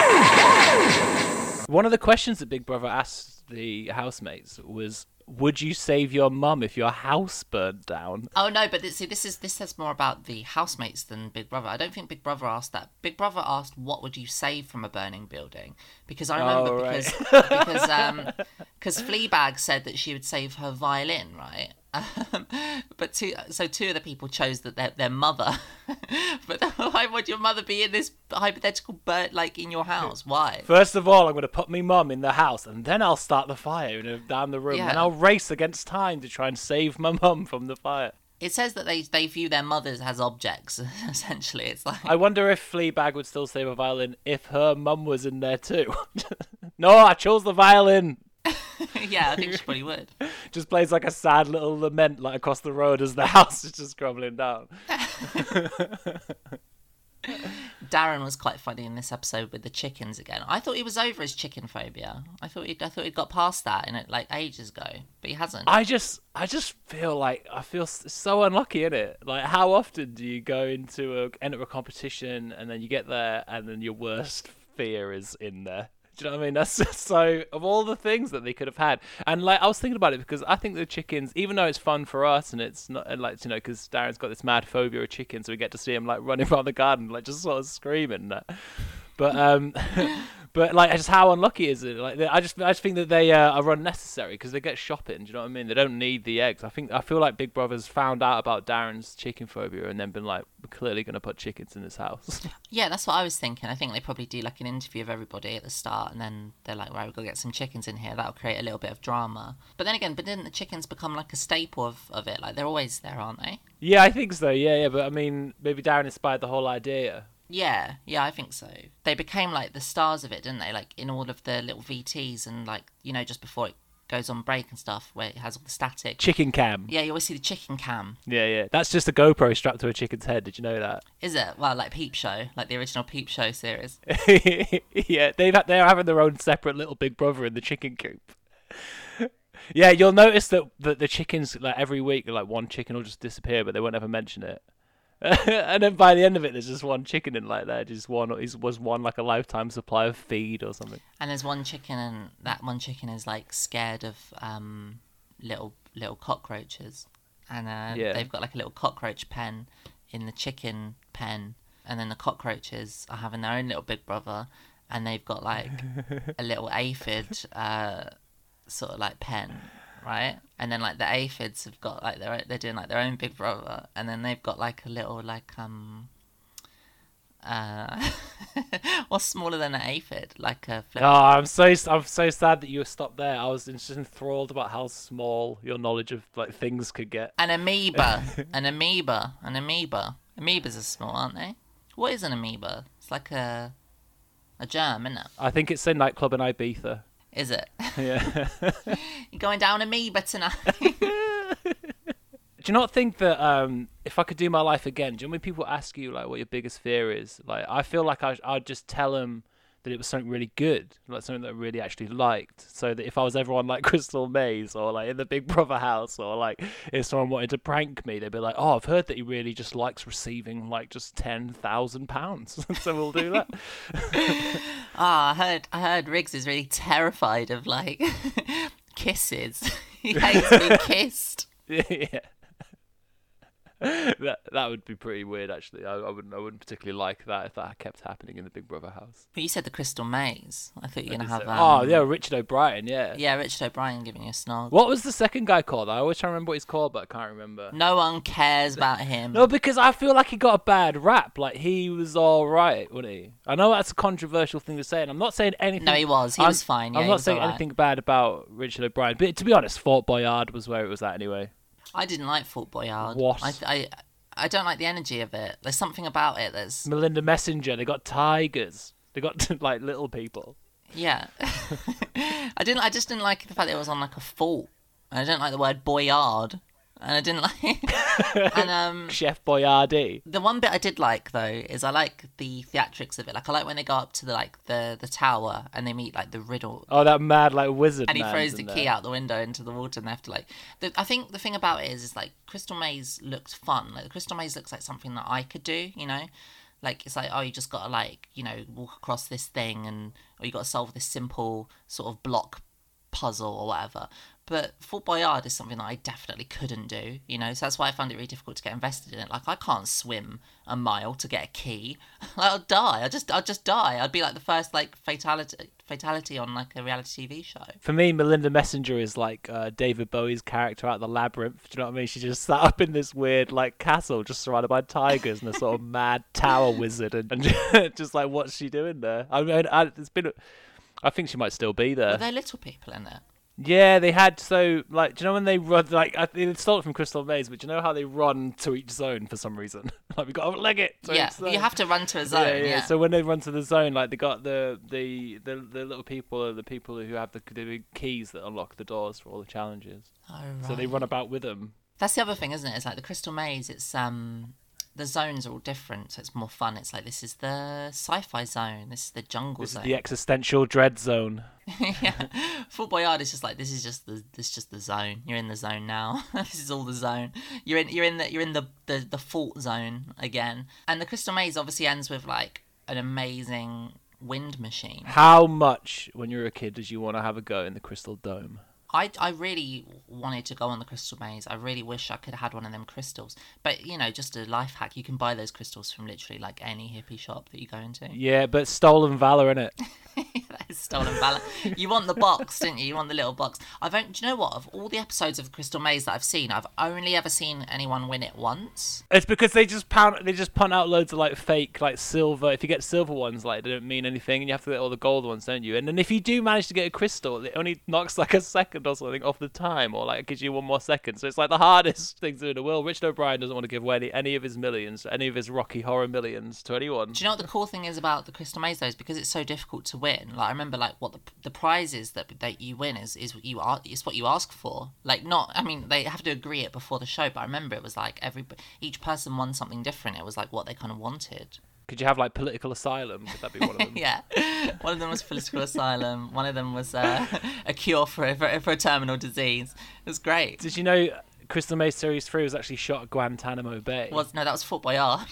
One of the questions that Big Brother asked the housemates was, would you save your mum if your house burned down? Oh no, but this, see, this is this says more about the housemates than Big Brother. I don't think Big Brother asked that. Big Brother asked, "What would you save from a burning building?" Because I remember Oh, right. because because um because Fleabag said that she would save her violin, right? Um, but two, so two of the people chose that their their mother. But why would your mother be in this hypothetical bird like in your house? Why? First of all, I'm going to put my mum in the house, and then I'll start the fire you know, down the room. Yeah. And I'll race against time to try and save my mum from the fire. It says that they they view their mothers as objects. Essentially, it's like I wonder if Fleabag would still save a violin if her mum was in there too. No, I chose the violin. yeah, I think she probably would. Just plays like a sad little lament like across the road as the house is just crumbling down. Darren was quite funny in this episode with the chickens again. I thought he was over his chicken phobia. I thought he I thought he'd got past that in it like ages ago, but he hasn't. I just I just feel like I feel s- so unlucky in it. Like, how often do you go into a enter a competition and then you get there and then your worst fear is in there? Do you know what I mean? That's just so, of all the things that they could have had. And like, I was thinking about it because I think the chickens, even though it's fun for us and it's not, and like, you know, because Darren's got this mad phobia of chickens, so we get to see him like running around the garden, like just sort of screaming and that. But um, but like, just how unlucky is it? Like, I just I just think that they uh, are unnecessary because they get shopping. Do you know what I mean? They don't need the eggs. I think I feel like Big Brother's found out about Darren's chicken phobia and then been like, we're clearly going to put chickens in his house. Yeah, that's what I was thinking. I think they probably do like an interview of everybody at the start, and then they're like, right, we've got to get some chickens in here. That'll create a little bit of drama. But then again, but didn't the chickens become like a staple of, of it? Like, they're always there, aren't they? Yeah, I think so. Yeah, yeah. But I mean, maybe Darren inspired the whole idea. Yeah, yeah, I think so. They became like the stars of it, didn't they? Like in all of the little V Ts and like, you know, just before it goes on break and stuff, where it has all the static. Chicken cam. Yeah, you always see the chicken cam. Yeah, yeah. That's just a GoPro strapped to a chicken's head. Did you know that? Is it? Well, like Peep Show, like the original Peep Show series. Yeah, they've had, they're having their own separate little Big Brother in the chicken coop. Yeah, you'll notice that, that the chickens, like every week, like one chicken will just disappear, but they won't ever mention it. And then by the end of it, there's just one chicken in like there, just one. It was one like a lifetime supply of feed or something. And there's one chicken, and that one chicken is like scared of um little little cockroaches, and uh, Yeah. they've got like a little cockroach pen in the chicken pen, and then the cockroaches are having their own little Big Brother, and they've got like a little aphid uh sort of like pen, right? And then like the aphids have got like their they're doing like their own Big Brother, and then they've got like a little like um uh what's smaller than an aphid, like a flip. Oh, I'm so I'm so sad that you stopped there. I was just enthralled about how small your knowledge of like things could get. An amoeba, an amoeba, an amoeba. Amoebas are small, aren't they? What is an amoeba? It's like a a germ, isn't it? I think it's a nightclub in Ibiza. Is it? Yeah. You're going down amoeba tonight. Do you not think that um, if I could do my life again, do you know when people ask you like what your biggest fear is? Like, I feel like I, I'd just tell them that it was something really good, like something that I really actually liked. So that if I was ever on like Crystal Maze or like in the Big Brother house, or like if someone wanted to prank me, they'd be like, "Oh, I've heard that he really just likes receiving like just ten thousand pounds, so we'll do that." Ah, I heard I heard Riggs is really terrified of like kisses. He hates being kissed. Yeah. that that would be pretty weird, actually. I, I wouldn't I wouldn't particularly like that if that kept happening in the Big Brother house. But you said the Crystal Maze. I thought you were gonna have. So- Um, oh yeah, Richard O'Brien, yeah. Yeah, Richard O'Brien giving you a snog. What was the second guy called? I always try to remember what he's called, but I can't remember. No one cares about him. No, because I feel like he got a bad rap. Like, he was all right, wasn't he? I know that's a controversial thing to say, and I'm not saying anything. No, he was. He I'm- was fine. Yeah, I'm he not was saying all right. anything bad about Richard O'Brien, but to be honest, Fort Boyard was where it was at anyway. I didn't like Fort Boyard. What? I, I I don't like the energy of it. There's something about it that's Melinda Messenger, they got tigers. They got like little people. yeah. I didn't. I just didn't like the fact that it was on like a fort. And I didn't like the word Boyard. And I didn't like. and um, Chef Boyardee. the one bit I did like though is I like the theatrics of it. Like I like when they go up to the like the the tower and they meet like the riddle. Oh, that mad like wizard And he man, throws the isn't key there? out the window into the water, and they have to like. The, I think the thing about it is, is like Crystal Maze looked fun. Like the Crystal Maze looks like something that I could do, you know. Like it's like, oh, you just gotta like, you know, walk across this thing, and or you gotta solve this simple sort of block puzzle or whatever. But Fort Boyard is something that I definitely couldn't do, you know. So that's why I found it really difficult to get invested in it. Like I can't swim a mile to get a key. Like, I'll die. I just, I'll just die. I'd be like the first like fatality, fatality on like a reality T V show. For me, Melinda Messenger is like uh, David Bowie's character out of the Labyrinth. Do you know what I mean? She just sat up in this weird like castle, just surrounded by tigers and a sort of mad tower wizard, and, and just like, what's she doing there? I mean, I, it's been. A, I think she might still be Were there. there little people in it? Yeah, they had so like. Do you know when they run like I, they stole it from Crystal Maze, but do you know how they run to each zone for some reason? Like we got to leg it. To Yeah, each zone. you have to run to a zone. Yeah, Yeah, yeah, So when they run to the zone, like they got the the the, the little people, are the people who have the, the keys that unlock the doors for all the challenges. Oh, right. So they run about with them. That's the other thing, isn't it? It's like the Crystal Maze. It's um. The zones are all different, so it's more fun. It's like, this is the sci-fi zone, this is the jungle This zone. is the existential dread zone. Yeah, Fort Boyard is just like, this is just the this is just the zone. You're in the zone now. This is all the zone. You're in you're in the you're in the, the the fort zone again. And the Crystal Maze obviously ends with like an amazing wind machine. How much, when you were a kid, did you want to have a go in the Crystal Dome? I, I really wanted to go on the Crystal Maze. I really wish I could have had one of them crystals. But, you know, just a life hack. You can buy those crystals from literally, like, any hippie shop that you go into. Yeah, but stolen valor, innit? That is stolen valor. You want the box, didn't you? You want the little box. I've only, do you know what? Of all the episodes of Crystal Maze that I've seen, I've only ever seen anyone win it once. It's because they just pound, they just punt out loads of like fake, like silver. If you get silver ones, like they don't mean anything, and you have to get all the gold ones, don't you? And then if you do manage to get a crystal, it only knocks like a second or something off the time, or like it gives you one more second. So it's like the hardest thing to do in the world. Richard O'Brien doesn't want to give away any, any of his millions, any of his Rocky Horror millions to anyone. Do you know what the cool thing is about the Crystal Maze though? Is because it's so difficult to win. Like I remember, like what the the prizes that that you win is is you are it's what you ask for. Like not, I mean they have to agree it before the show, but I remember it was like every each person won something different. It was like what they kind of wanted. Could you have like political asylum? Could that be one of them? Yeah, one of them was political asylum. One of them was uh, a cure for a, for, a, for a terminal disease. It was great. Did you know Crystal Maze Series three was actually shot at Guantanamo Bay? Was no, that was Fort Boyard.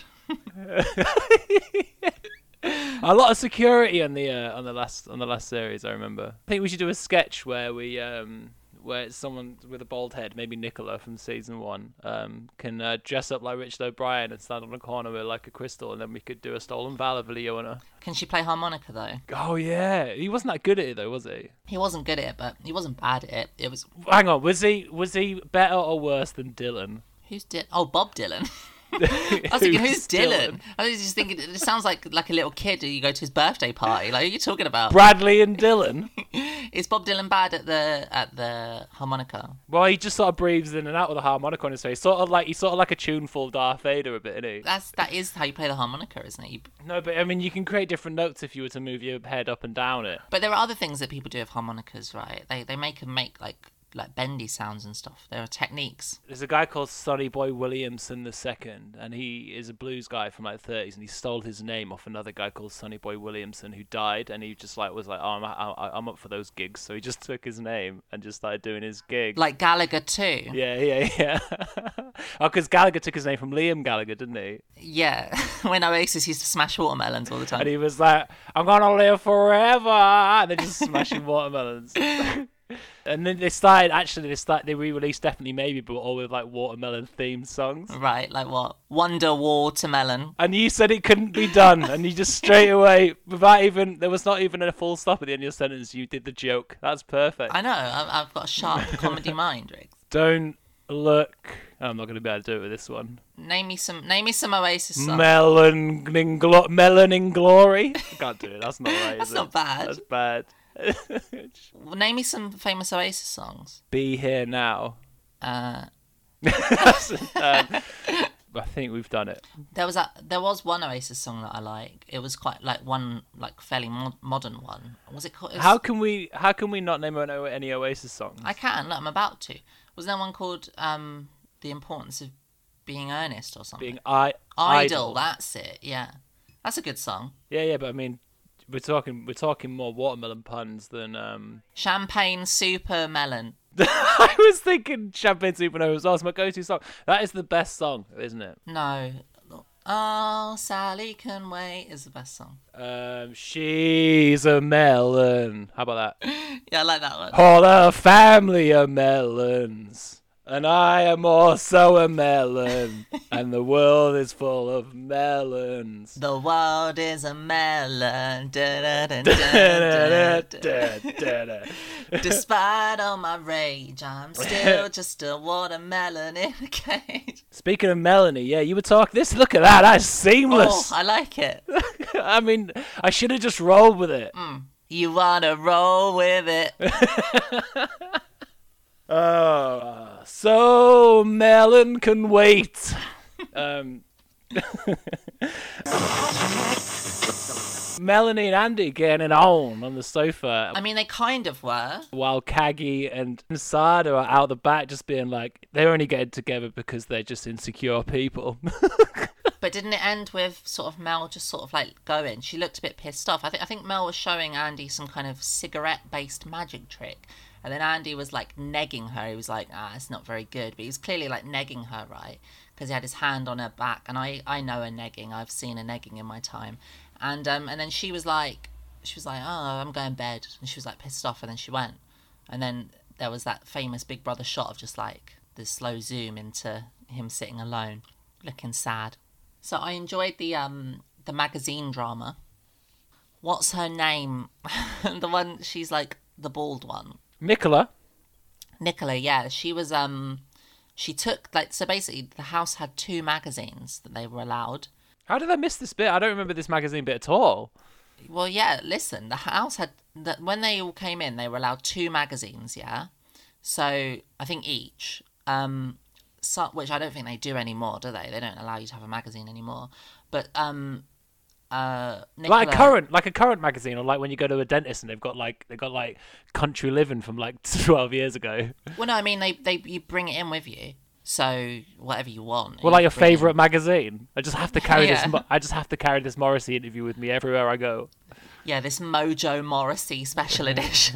A lot of security on the uh, on the last on the last series. I remember. I think we should do a sketch where we um where someone with a bald head, maybe Nicola from season one, um can uh, dress up like Richard O'Brien and stand on a corner with like a crystal, and then we could do a stolen valor video on her. Can she play harmonica though? Oh yeah, he wasn't that good at it though, was he? He wasn't good at it, but he wasn't bad at it. It was. Hang on, was he was he better or worse than Dylan? Who's Dylan? Oh, Bob Dylan. I was thinking, who's Dylan? Dylan? I was just thinking, it sounds like like a little kid who you go to his birthday party. Like, who are you talking about? Bradley and Dylan. Is Bob Dylan bad at the at the harmonica? Well, he just sort of breathes in and out with a harmonica on his face. Sort of like he's sort of like a tuneful Darth Vader a bit, isn't he? That's that is how you play the harmonica, isn't it? You... No, but I mean, you can create different notes if you were to move your head up and down it. But there are other things that people do with harmonicas, right? They they make them make like like bendy sounds and stuff. There are techniques. There's a guy called Sonny Boy Williamson the second, and he is a blues guy from like the thirties, and he stole his name off another guy called Sonny Boy Williamson who died, and he just like was like, oh, I'm, I, I'm up for those gigs, so he just took his name and just started doing his gig. Like Gallagher too. Yeah, yeah, yeah. Oh, because Gallagher took his name from Liam Gallagher, didn't he? Yeah, when Oasis used to smash watermelons all the time. And he was like, I'm gonna live forever, and they're just smashing watermelons. And then they started, actually, they started, they re-released Definitely Maybe, but all with like watermelon-themed songs. Right, like what? Wonder Watermelon. And you said it couldn't be done, and you just straight away, without even, there was not even a full stop at the end of your sentence, you did the joke. That's perfect. I know, I've, I've got a sharp comedy mind, Riggs. Don't look. I'm not going to be able to do it with this one. Name me some, name me some Oasis songs. Melon in, glo- Melon in Glory. I can't do it. That's not right. That's is not it? bad. That's bad. Well, name me some famous Oasis songs. Be Here Now. Uh, um, I think we've done it. there was a there was one Oasis song that I like. It was quite like one like fairly mo- modern one. Was it called? It was, How can we? How can we not name any Oasis songs? I can. Look, I'm about to. Was there one called um, "The Importance of Being Earnest" or something? Being I Idol. idle. That's it. Yeah, that's a good song. Yeah, yeah, but I mean, we're talking we're talking more watermelon puns than. um Champagne Super Melon. I was thinking Champagne Supernova as well. It's my go-to song. That is the best song, isn't it? No. Oh, Sally Can Wait is the best song. Um, she's a melon. How about that? Yeah, I like that one. All her family are melons, and I am also a melon, and the world is full of melons. The world is a melon. Da, da, da, da, da, da. Despite all my rage, I'm still just a watermelon in a cage. Speaking of Melanie, yeah, you were talking. This, look at that. That's Oh, seamless. I like it. I mean, I should have just rolled with it. Mm. You wanna roll with it. Oh, so Melon can wait. um, Melanie and Andy getting on on the sofa. I mean, they kind of were. While Kagi and Sada are out the back just being like, they're only getting together because they're just insecure people. But didn't it end with sort of Mel just sort of like going? She looked a bit pissed off. I think I think Mel was showing Andy some kind of cigarette-based magic trick. And then Andy was like negging her. He was like, ah, it's not very good. But he was clearly like negging her, right? Because he had his hand on her back. And I, I know a negging. I've seen a negging in my time. And um and then she was like, she was like, oh, I'm going to bed. And she was like pissed off. And then she went. And then there was that famous Big Brother shot of just like the slow zoom into him sitting alone, looking sad. So I enjoyed the um the magazine drama. What's her name? The one, she's like the bald one. Nicola. Nicola, yeah. She was, um, she took, like, so basically the house had two magazines that they were allowed. How did I miss this bit? I don't remember this magazine bit at all. Well, yeah, listen, the house had, that when they all came in, they were allowed two magazines, yeah? So, I think each, um, so, which I don't think they do anymore, do they? They don't allow you to have a magazine anymore. But, um... Uh, Nicola... Like a current, like a current magazine, or like when you go to a dentist and they've got like they've got like Country Living from like twelve years ago. Well, no, I mean they, they you bring it in with you, so whatever you want. Well, you like your bring favorite in... magazine. I just have to carry Yeah. this. Mo- I just have to carry this Morrissey interview with me everywhere I go. Yeah, this Mojo Morrissey special edition.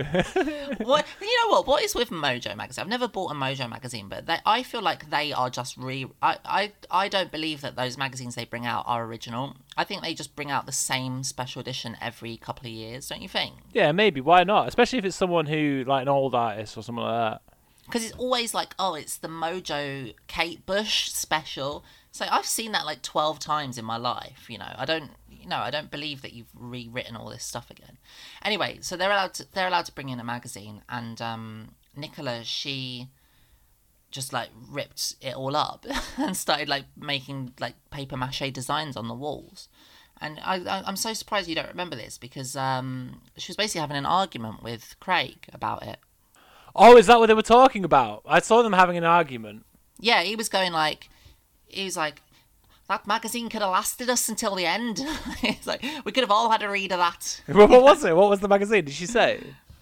What you know? What what is with Mojo magazine? I've never bought a Mojo magazine, but they, I feel like they are just re. I, I I don't believe that those magazines they bring out are original. I think they just bring out the same special edition every couple of years. Don't you think? Yeah, maybe. Why not? Especially if it's someone who like an old artist or something like that. Because it's always like, oh, it's the Mojo Kate Bush special. So I've seen that like twelve times in my life. You know, I don't. No, I don't believe that you've rewritten all this stuff again. Anyway, so they're allowed to they're allowed to bring in a magazine, and um, Nicola, she just like ripped it all up and started like making like paper mache designs on the walls. And I, I I'm so surprised you don't remember this, because um, she was basically having an argument with Craig about it. Oh, is that what they were talking about? I saw them having an argument. Yeah, he was going like, he was like, that magazine could have lasted us until the end. It's like, we could have all had a read of that. What was it? What was the magazine? Did she say?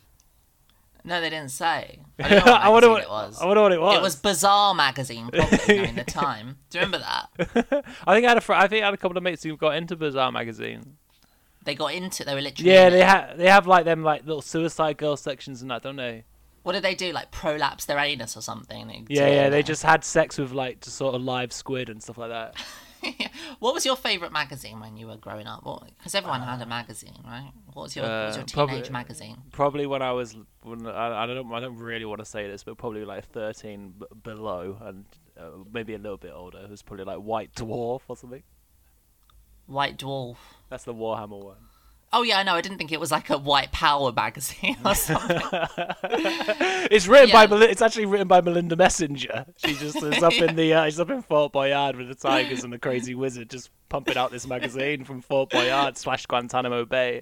No, they didn't say. I don't know what I wonder magazine what it was. I wonder what it was. It was Bazaar magazine, probably, knowing the time. Do you remember that? I think I had a fr- I think I had a couple of mates who got into Bazaar magazine. They got into. They were literally. Yeah, in they it. have they have like them like little suicide girl sections and that, don't they? What did they do? Like prolapse their anus or something? They Yeah, did, yeah. They uh, just had sex with like just sort of live squid and stuff like that. What was your favourite magazine when you were growing up? Because everyone had a magazine, right? What was your, what was your Uh, teenage probably- magazine? Probably when I was, when I, I don't, I don't really want to say this, but probably like thirteen b- below, and uh, maybe a little bit older. It was probably like White Dwarf or something. White Dwarf. That's the Warhammer one. Oh yeah, I know. I didn't think it was like a White Power magazine or something. It's written by Yeah. Mel- it's actually written by Melinda Messenger. She just is up in the uh, she's up in Fort Boyard with the tigers and the crazy wizard, just pumping out this magazine from Fort Boyard slash Guantanamo Bay.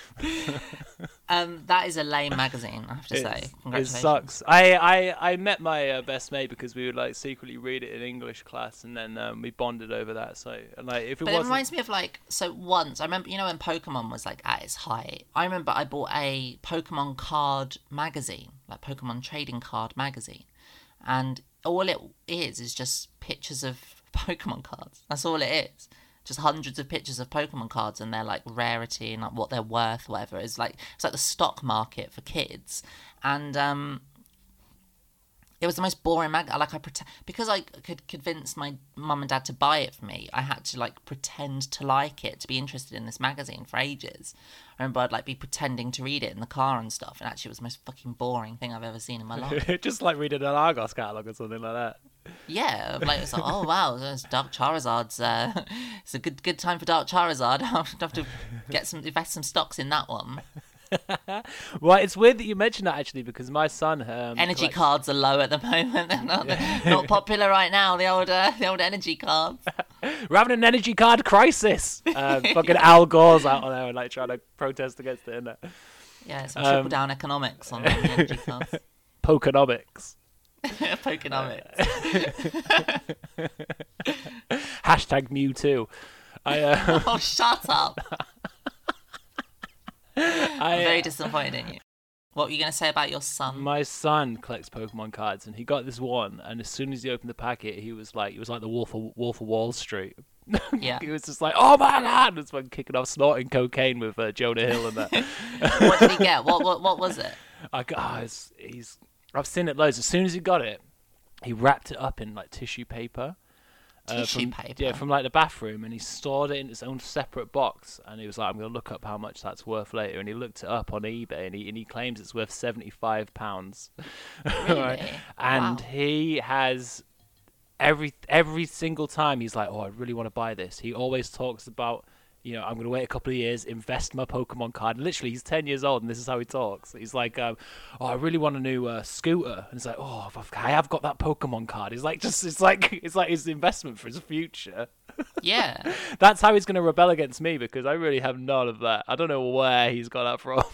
Um, that is a lame magazine, I have to say. It's- It Congratulations. sucks. I, I, I met my uh, best mate because we would like secretly read it in English class, and then um, we bonded over that. So like, if it But it wasn't, reminds me of like, so once I remember, you know, when Pokemon was like at its height. I remember I bought a Pokemon card magazine, like Pokemon trading card magazine, and all it is is just pictures of Pokemon cards. That's all it is. Just hundreds of pictures of Pokemon cards and their like rarity and like what they're worth, whatever. It's like it's like the stock market for kids, and um, it was the most boring mag. Like I pretend because I could convince my mum and dad to buy it for me. I had to like pretend to like it, to be interested in this magazine for ages. I remember I'd like be pretending to read it in the car and stuff, and actually it was the most fucking boring thing I've ever seen in my life. just like reading an Argos catalogue or something like that. Yeah, like it's like, oh wow, there's Dark Charizard's. Uh, it's a good good time for Dark Charizard. I'll have to get some invest some stocks in that one. Well, it's weird that you mentioned that actually, because my son um, Energy collects- cards are low at the moment. They're not, they're not popular right now. The old uh, the old energy cards. We're having an energy card crisis. Uh, fucking Al Gore's out there and like trying to protest against it, innit? Yeah, some trickle down economics on the energy cards. Pokenomics. Pokenomics. Hashtag Mewtwo. I, uh, Oh, shut up. I'm I, very disappointed in you. What were you going to say about your son? My son collects Pokemon cards, and he got this one. And as soon as he opened the packet, he was like, he was like the Wolf of Wolf of Wall Street. Yeah. He was just like, "Oh my god!" This one kicking off, snorting cocaine with uh, Jonah Hill and that. What did he get? What what what was it? I got, oh, it's, he's. I've seen it loads. As soon as he got it, he wrapped it up in like tissue paper. Uh, Tissue from, paper? Yeah, from like the bathroom, and he stored it in its own separate box. And he was like, "I'm gonna look up how much that's worth later." And he looked it up on eBay, and he and he claims it's worth seventy-five pounds. Really? And Wow. he has every every single time he's like, "Oh, I really want to buy this." He always talks about, you know, I'm going to wait a couple of years, invest my Pokemon card. And literally, he's ten years old, and this is how he talks. He's like, um, "Oh, I really want a new uh, scooter." And it's like, "Oh, I've- I have got that Pokemon card." He's like, just it's like it's like his investment for his future. Yeah. That's how he's going to rebel against me, because I really have none of that. I don't know where he's got that from.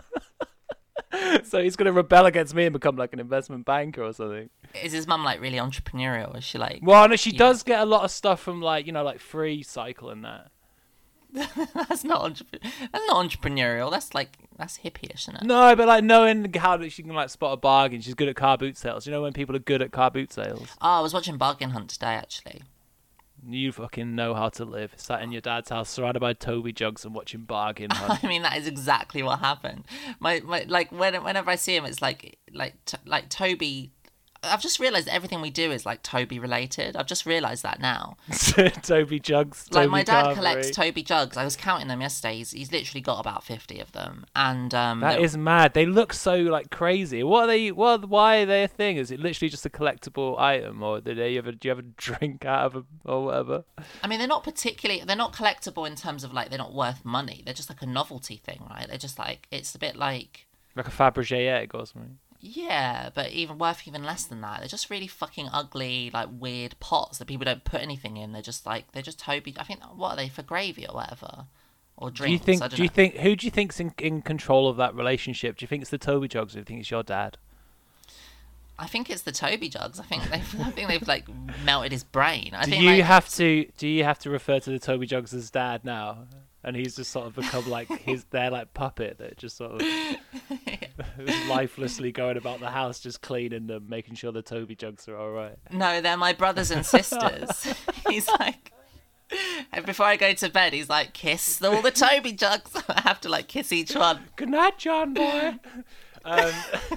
So he's going to rebel against me and become like an investment banker or something. Is his mum like really entrepreneurial? Is she like? Well, no, she Yeah. does get a lot of stuff from like, you know, like Free Cycle and that. That's not entrep- That's not entrepreneurial. That's like that's hippie-ish, isn't it? No, but like knowing how that she can like spot a bargain. She's good at car boot sales. You know when people are good at car boot sales? Oh, I was watching Bargain Hunt today actually. You fucking know how to live. Sat in your dad's house, surrounded by Toby jugs and watching Bargain Hunt. I mean, that is exactly what happened. My, my like when whenever I see him, it's like like t- like Toby. I've just realised everything we do is like Toby related. I've just realised that now. Toby jugs. Like Toby my dad Carvery. collects Toby jugs. I was counting them yesterday. He's, he's literally got about fifty of them, and um, That they're- is mad. They look so like crazy. What are they? What? Why are they a thing? Is it literally just a collectible item, or do they ever? Do you ever drink out of them or whatever? I mean, they're not particularly. They're not collectible in terms of like they're not worth money. They're just like a novelty thing, right? They're just like it's a bit like. Like a Fabergé egg or something. Yeah, but even worth even less than that. They're just really fucking ugly, like weird pots that people don't put anything in. They're just like they're just Toby. I think what are they for gravy or whatever, or drinks? Do you think? I don't Do you know. think? Who do you think's in, in control of that relationship? Do you think it's the Toby jugs, or do you think it's your dad? I think it's the Toby jugs. I think they've. I think they've like melted his brain. I Do think you like, have to? Do you have to refer to the Toby jugs as dad now? And he's just sort of become like his their like puppet that just sort of lifelessly going about the house, just cleaning them, making sure the Toby jugs are all right. No, they're my brothers and sisters. He's like, and before I go to bed, he's like, kiss all the Toby jugs. I have to like kiss each one. Good night, John boy. um,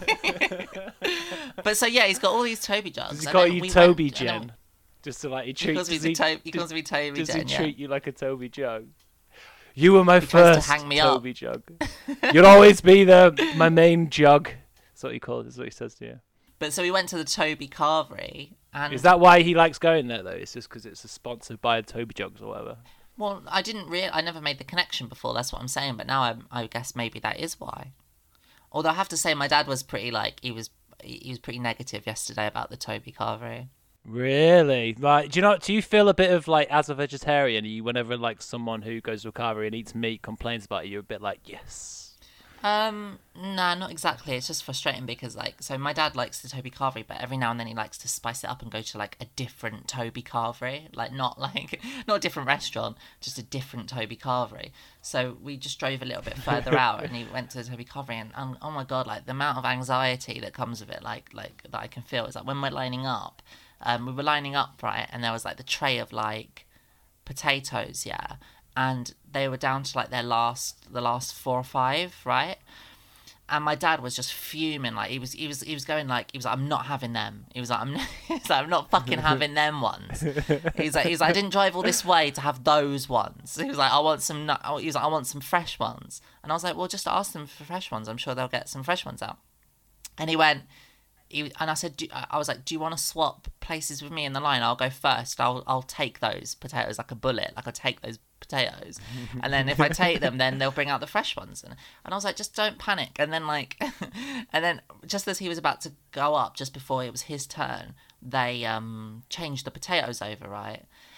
But so yeah, he's got all these Toby jugs. he's and got then you we Toby went- and then Jen, just to like he He treats. calls me does the he, Toby. He does- calls me Toby does Jen. he Yeah. treat you like a Toby jug? You were my He tries to first hang me up. Toby jug. You'll always be the my main jug. That's what he calls. That's what he says to you. But so we went to the Toby Carvery, and Is that why he likes going there though? It's just because it's sponsored by Toby jugs or whatever. well, I didn't real. I never made the connection before. That's what I'm saying. But now I'm, I guess maybe that is why. Although I have to say, my dad was pretty like he was. He was pretty negative yesterday about the Toby Carvery. Really? Like, do you know? Do you feel a bit of like, as a vegetarian, you whenever like someone who goes to a carvery and eats meat complains about it, you're a bit like, yes. Um, nah, not exactly. It's just frustrating because, like, so my dad likes the Toby Carvery, but every now and then he likes to spice it up and go to like a different Toby Carvery, like not like not a different restaurant, just a different Toby Carvery. So we just drove a little bit further out, and he went to the Toby Carvery, and, and oh my god, like the amount of anxiety that comes with it, like like that I can feel is like when we're lining up, um, we were lining up right, and there was like the tray of like potatoes, yeah. And they were down to like their last, the last four or five, right? And my dad was just fuming, like he was, he was, he was going like, he was like, I'm not having them. He was like, I'm, he's like, I'm not fucking having them ones. He's like, he's like, I didn't drive all this way to have those ones. He was like, I want some, nu- he was like, I want some fresh ones. And I was like, well, just ask them for fresh ones. I'm sure they'll get some fresh ones out. And he went, he, and I said, do, I was like, do you want to swap places with me in the line? I'll go first. I'll, I'll take those potatoes like a bullet. Like I'll take those potatoes, and then if I take them, then they'll bring out the fresh ones. And, and I was like, just don't panic. And then like, and then just as he was about to go up, just before it was his turn, they um changed the potatoes over, right?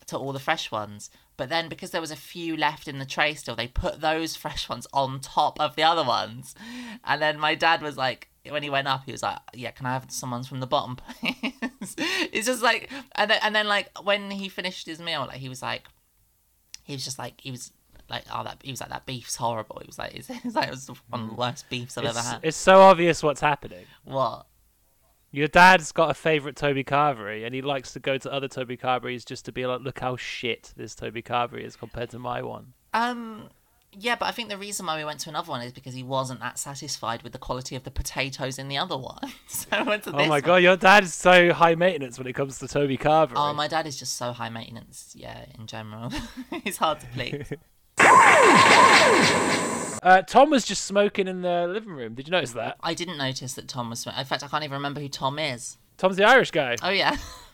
to all the fresh ones. But then because there was a few left in the tray still, they put those fresh ones on top of the other ones. And then my dad was like, when he went up, he was like, yeah, can I have some ones from the bottom, please? It's just like, and then, and then like when he finished his meal, like he was like, he was just like, he was like, oh, that, he was like, that beef's horrible. He was like, it's, it's like, it was one of the worst beefs I've It's, ever had. it's so obvious what's happening. What? Your dad's got a favourite Toby Carvery, and he likes to go to other Toby Carveries just to be like, look how shit this Toby Carvery is compared to my one. Um, yeah, but I think the reason why we went to another one is because he wasn't that satisfied with the quality of the potatoes in the other one. So I went to Oh this my one. god, your dad is so high maintenance when it comes to Toby Carvery. Oh, my dad is just so high maintenance, yeah, in general. He's hard to please. Uh, Tom was just smoking in the living room. Did you notice that? I didn't notice that Tom was... In fact, I can't even remember who Tom is. Tom's the Irish guy. Oh, yeah.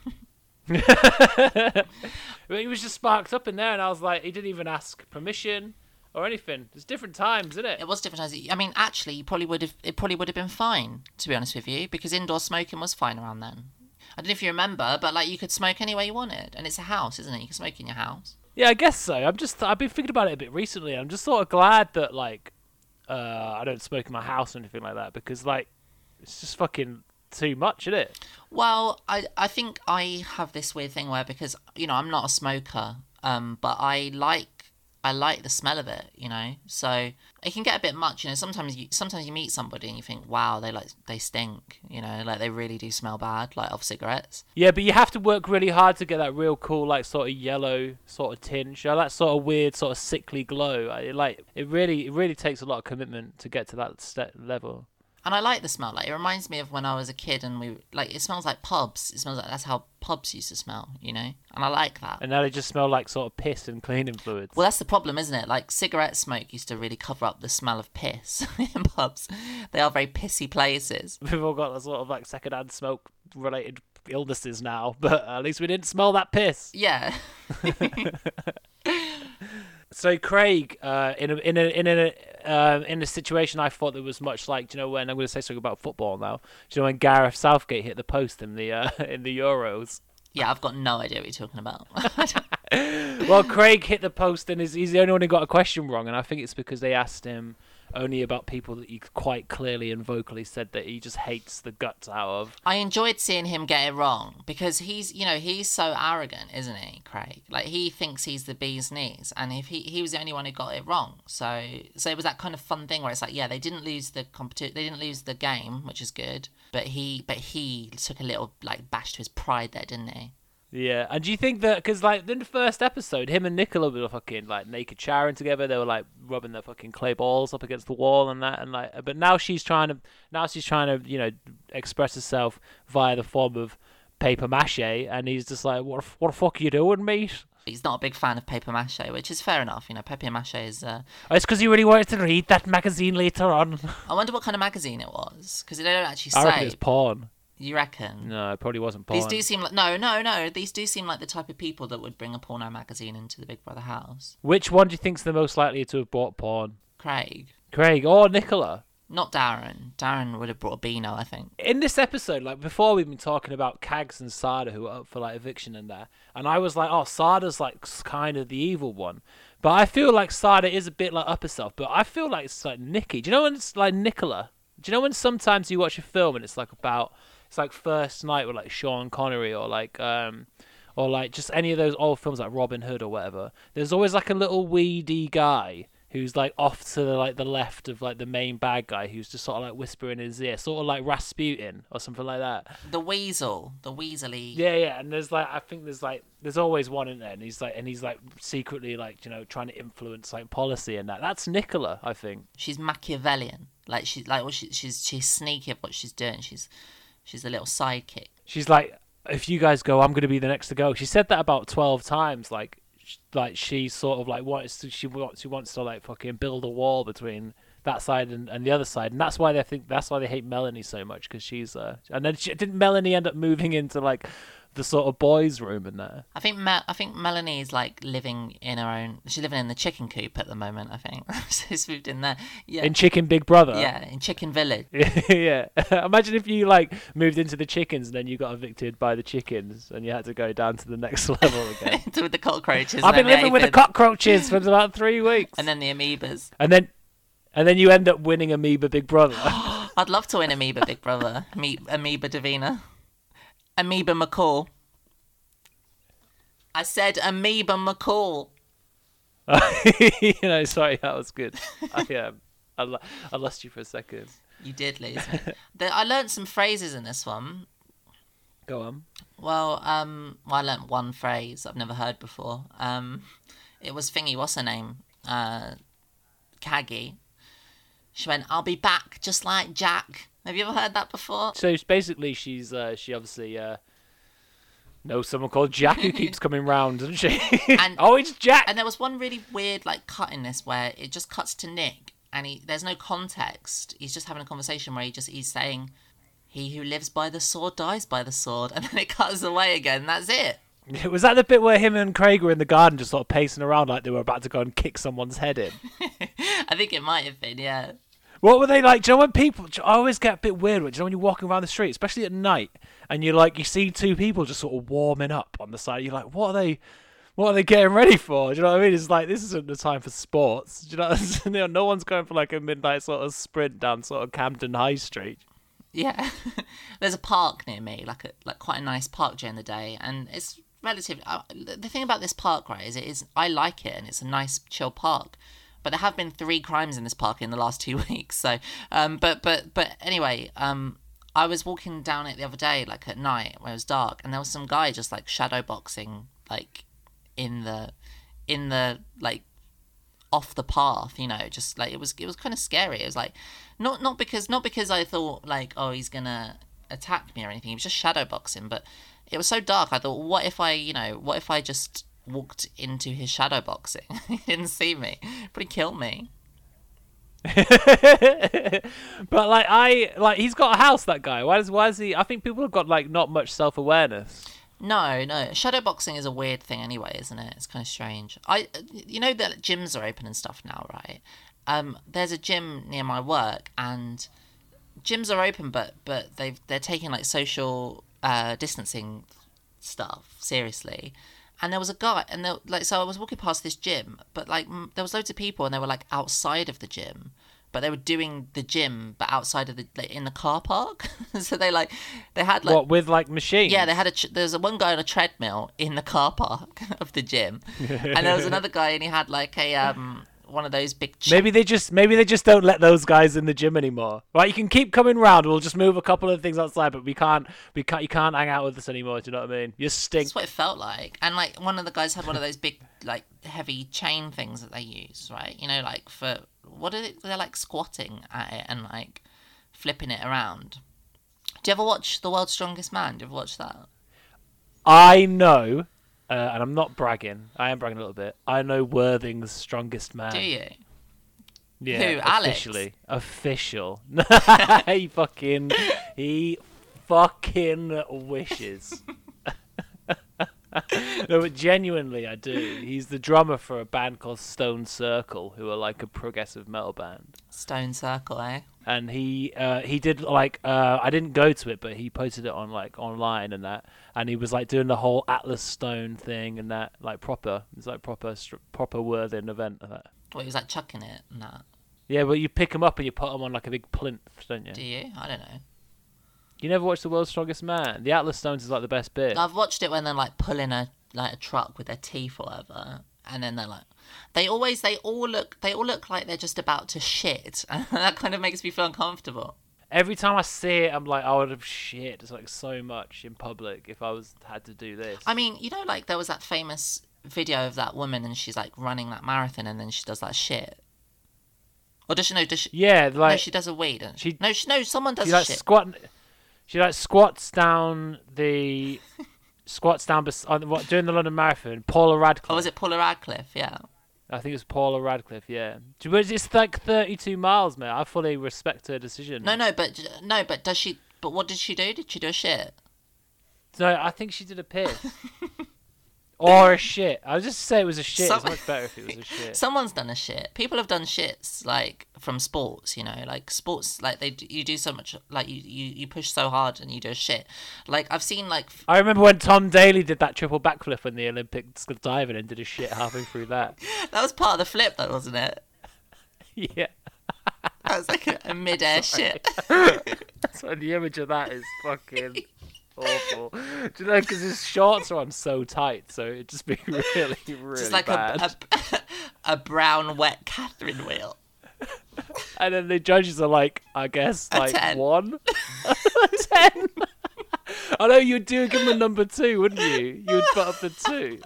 But he was just sparked up in there, and I was like, he didn't even ask permission or anything. There's different times, isn't it? It was different times. I mean, actually, you probably would have. It probably would have been fine, to be honest with you, because indoor smoking was fine around then. I don't know if you remember, but like you could smoke anywhere you wanted, and it's a house, isn't it? You can smoke in your house. Yeah, I guess so. I'm just, I've been thinking about it a bit recently. I'm just sort of glad that, like, uh, I don't smoke in my house or anything like that, because, like, it's just fucking too much, isn't it? Well, I I think I have this weird thing where, because you know I'm not a smoker, um, but I like I like the smell of it, you know. So it can get a bit much, you know. Sometimes you sometimes you meet somebody and you think, wow, they like they stink, you know, like they really do smell bad, like of cigarettes. Yeah, but you have to work really hard to get that real cool, like, sort of yellow sort of tinge, you know, that sort of weird, sort of sickly glow. I, like, it really, it really takes a lot of commitment to get to that step level. And I like the smell. Like it reminds me of when I was a kid, and we like it smells like pubs. It smells like that's how pubs used to smell, you know. And I like that. And now they just smell like sort of piss and cleaning fluids. Well, that's the problem, isn't it? Like cigarette smoke used to really cover up the smell of piss in pubs. They are very pissy places. We've all got a sort of like secondhand smoke related illnesses now, but at least we didn't smell that piss. Yeah. So Craig, uh, in a in a in a uh, in a situation I thought that was much like, do you know when, I'm going to say something about football now. Do you know when Gareth Southgate hit the post in the uh, in the Euros? Yeah, I've got no idea what you're talking about. Well, Craig hit the post, and he's, he's the only one who got a question wrong, and I think it's because they asked him only about people that he quite clearly and vocally said that he just hates the guts out of. I enjoyed seeing him get it wrong because he's, you know, he's so arrogant, isn't he, Craig? Like he thinks he's the bee's knees, and if he he was the only one who got it wrong, so so it was that kind of fun thing where it's like, yeah, they didn't lose the competi- they didn't lose the game, which is good, but he but he took a little like bash to his pride there, didn't he? Yeah, and do you think that, because like in the first episode, him and Nicola were fucking like naked showering together, they were like rubbing their fucking clay balls up against the wall and that, and like, but now she's trying to, now she's trying to, you know, express herself via the form of paper mache, and he's just like, what, what the fuck are you doing, mate? He's not a big fan of paper mache, which is fair enough. You know, paper mache is. Uh... Oh, it's because he really wanted to read that magazine later on. I wonder what kind of magazine it was, because they don't actually I say. reckon it's porn. You reckon? No, it probably wasn't porn. These do seem like no, no, no. These do seem like the type of people that would bring a porno magazine into the Big Brother house. Which one do you think's the most likely to have bought porn? Craig, Craig or Nicola? not Darren. Darren would have brought a Beano, I think. In this episode, like before, we've been talking about Kags and Sada who are up for like eviction and there, and I was like, oh, Sada's like kind of the evil one, but I feel like Sada is a bit like up herself. But I feel like it's like Nikki. Do you know when it's like Nicola? Do you know when sometimes you watch a film and it's like about it's like First Night with like Sean Connery or like um or like just any of those old films like Robin Hood or whatever. There's always like a little weedy guy who's like off to the, like the left of like the main bad guy who's just sort of like whispering in his ear, sort of like Rasputin or something like that. The Weasel, the Weasley. Yeah, yeah, and there's like I think there's like there's always one in there, and he's like and he's like secretly like, you know, trying to influence like policy and that. That's Nicola, I think. She's Machiavellian. Like she's like well, she, she's she's sneaky at what she's doing. She's she's a little sidekick. She's like, if you guys go, I'm going to be the next to go. She said that about twelve times. Like, sh- like she sort of like wants to, she wants she wants to like fucking build a wall between that side and, and the other side, and that's why they think that's why they hate Melanie so much because she's uh, and then she, didn't Melanie end up moving into like the sort of boys' room in there? I think Mel- I think Melanie is like living in her own. She's living in the chicken coop at the moment. I think she's moved in there. Yeah. In Chicken Big Brother. Yeah, in Chicken Village. Yeah. Imagine if you like moved into the chickens and then you got evicted by the chickens and you had to go down to the next level again. With the cockroaches. I've been and the living with the aphids, cockroaches for about three weeks. and then the amoebas. And then, and then you end up winning Amoeba Big Brother. I'd love to win Amoeba Big Brother. Ame- Amoeba Davina. Amoeba McCall. I said Amoeba McCall. You know, sorry, that was good. I um, I, lo- I lost you for a second. You did lose me. the, I learnt some phrases in this one. Go on. Well, um, well, I learnt one phrase I've never heard before. Um, it was Thingy, what's her name? Uh, Caggy. She went, "I'll be back, just like Jack." Have you ever heard that before? So it's basically, she's uh, she obviously uh, knows someone called Jack who keeps coming round, doesn't she? And- oh, it's Jack. And there was one really weird like cut in this where it just cuts to Nick and he there's no context. He's just having a conversation where he just he's saying, "He who lives by the sword dies by the sword," and then it cuts away again. That's it. Was that the bit where him and Craig were in the garden just sort of pacing around like they were about to go and kick someone's head in? I think it might have been, yeah. What were they like? Do you know when people? I always get a bit weird. Do you know when you're walking around the street, especially at night, and you're like, you see two people just sort of warming up on the side. You're like, what are they? What are they getting ready for? Do you know what I mean? It's like this isn't the time for sports. Do you know? You know, no one's going for like a midnight sort of sprint down sort of Camden High Street. Yeah. There's a park near me, like a like quite a nice park during the day, and it's relatively. Uh, the thing about this park, right, is it is I like it, and it's a nice chill park. But there have been three crimes in this park in the last two weeks. So, um, but but but anyway, um, I was walking down it the other day, like at night when it was dark, and there was some guy just like shadow boxing, like in the, in the like, off the path, you know, just like it was it was kind of scary. It was like, not not because not because I thought like, oh, he's gonna attack me or anything. He was just shadow boxing, but it was so dark. I thought, what if I, you know, what if I just walked into his shadow boxing? He didn't see me. Probably kill me. But like I like he's got a house, that guy. Why does why is he? I think people have got like not much self awareness. No, no. Shadow boxing is a weird thing anyway, isn't it? It's kind of strange. I, you know that gyms are open and stuff now, right? Um, there's a gym near my work, and gyms are open, but but they've they're taking like social uh, distancing stuff seriously. And there was a guy, and there, like so I was walking past this gym, but like m- there was loads of people, and they were like outside of the gym, but they were doing the gym, but outside of the like, in the car park. So they like they had like What, with like machines? yeah, they had a tr- there was a one guy on a treadmill in the car park of the gym, and there was another guy, and he had like a um one of those big. Ch- Maybe they just maybe they just don't let those guys in the gym anymore. Right, you can keep coming round. We'll just move a couple of things outside, but we can't we can't you can't hang out with us anymore. Do you know what I mean? You stink. That's what it felt like. And like one of the guys had one of those big like heavy chain things that they use, right? You know, like for what are it? They're like squatting at it and like flipping it around. Do you ever watch The World's Strongest Man? Do you ever watch that? I know, uh, and I'm not bragging. I am bragging a little bit. I know Worthing's strongest man. Do you? Yeah, Who, Alex? officially, official. he fucking, he fucking wishes. No, but genuinely, I do. He's the drummer for a band called Stone Circle, who are like a progressive metal band. Stone Circle, eh? And he uh, he did like uh, I didn't go to it, but he posted it on like online and that, and he was like doing the whole Atlas Stone thing and that, like proper. It's like proper str- proper Worthing event of that. What, he was like chucking it and that. Yeah, but you pick them up and you put them on like a big plinth, don't you? Do you? I don't know. You never watched The World's Strongest Man? The Atlas Stones is like the best bit. I've watched it when they're like pulling a like a truck with their teeth or whatever, and then they're like, they always they all look they all look like they're just about to shit, and that kind of makes me feel uncomfortable. Every time I see it, I'm like, I would have shit. It's like so much in public if I was had to do this. I mean, you know, like there was that famous video of that woman, and she's like running that marathon, and then she does that shit. Or does she know? Does she? Yeah, like No, she does a weed. Doesn't she? she- No, she no. Someone does she a like shit. squat. She like squats down the squats down bes- on, what, doing the London Marathon. Paula Radcliffe. Or was it Paula Radcliffe? Yeah. I think it's Paula Radcliffe. Yeah, but it's like thirty-two miles, man. I fully respect her decision. No, no, but no, but does she? But what did she do? Did she do a shit? No, I think she did a piss. Or a shit. I was just say it was a shit. Some- It's much better if it was a shit. Someone's done a shit. People have done shits like from sports, you know, like sports. Like they, d- you do so much, like you, you, you push so hard and you do a shit. Like I've seen like f- I remember when Tom Daly did that triple backflip in the Olympics diving and did a shit halfway through that. that was part of the flip, though, wasn't it? Yeah. That was like a, a mid-air shit. So the image of that is fucking awful. Do you know, because his shorts are on so tight, so it'd just be really, really Just like bad. a, a a brown wet Catherine wheel. And then the judges are like, I guess, A like ten. one, ten. I know you'd do give him a number two, wouldn't you? You would put up the two.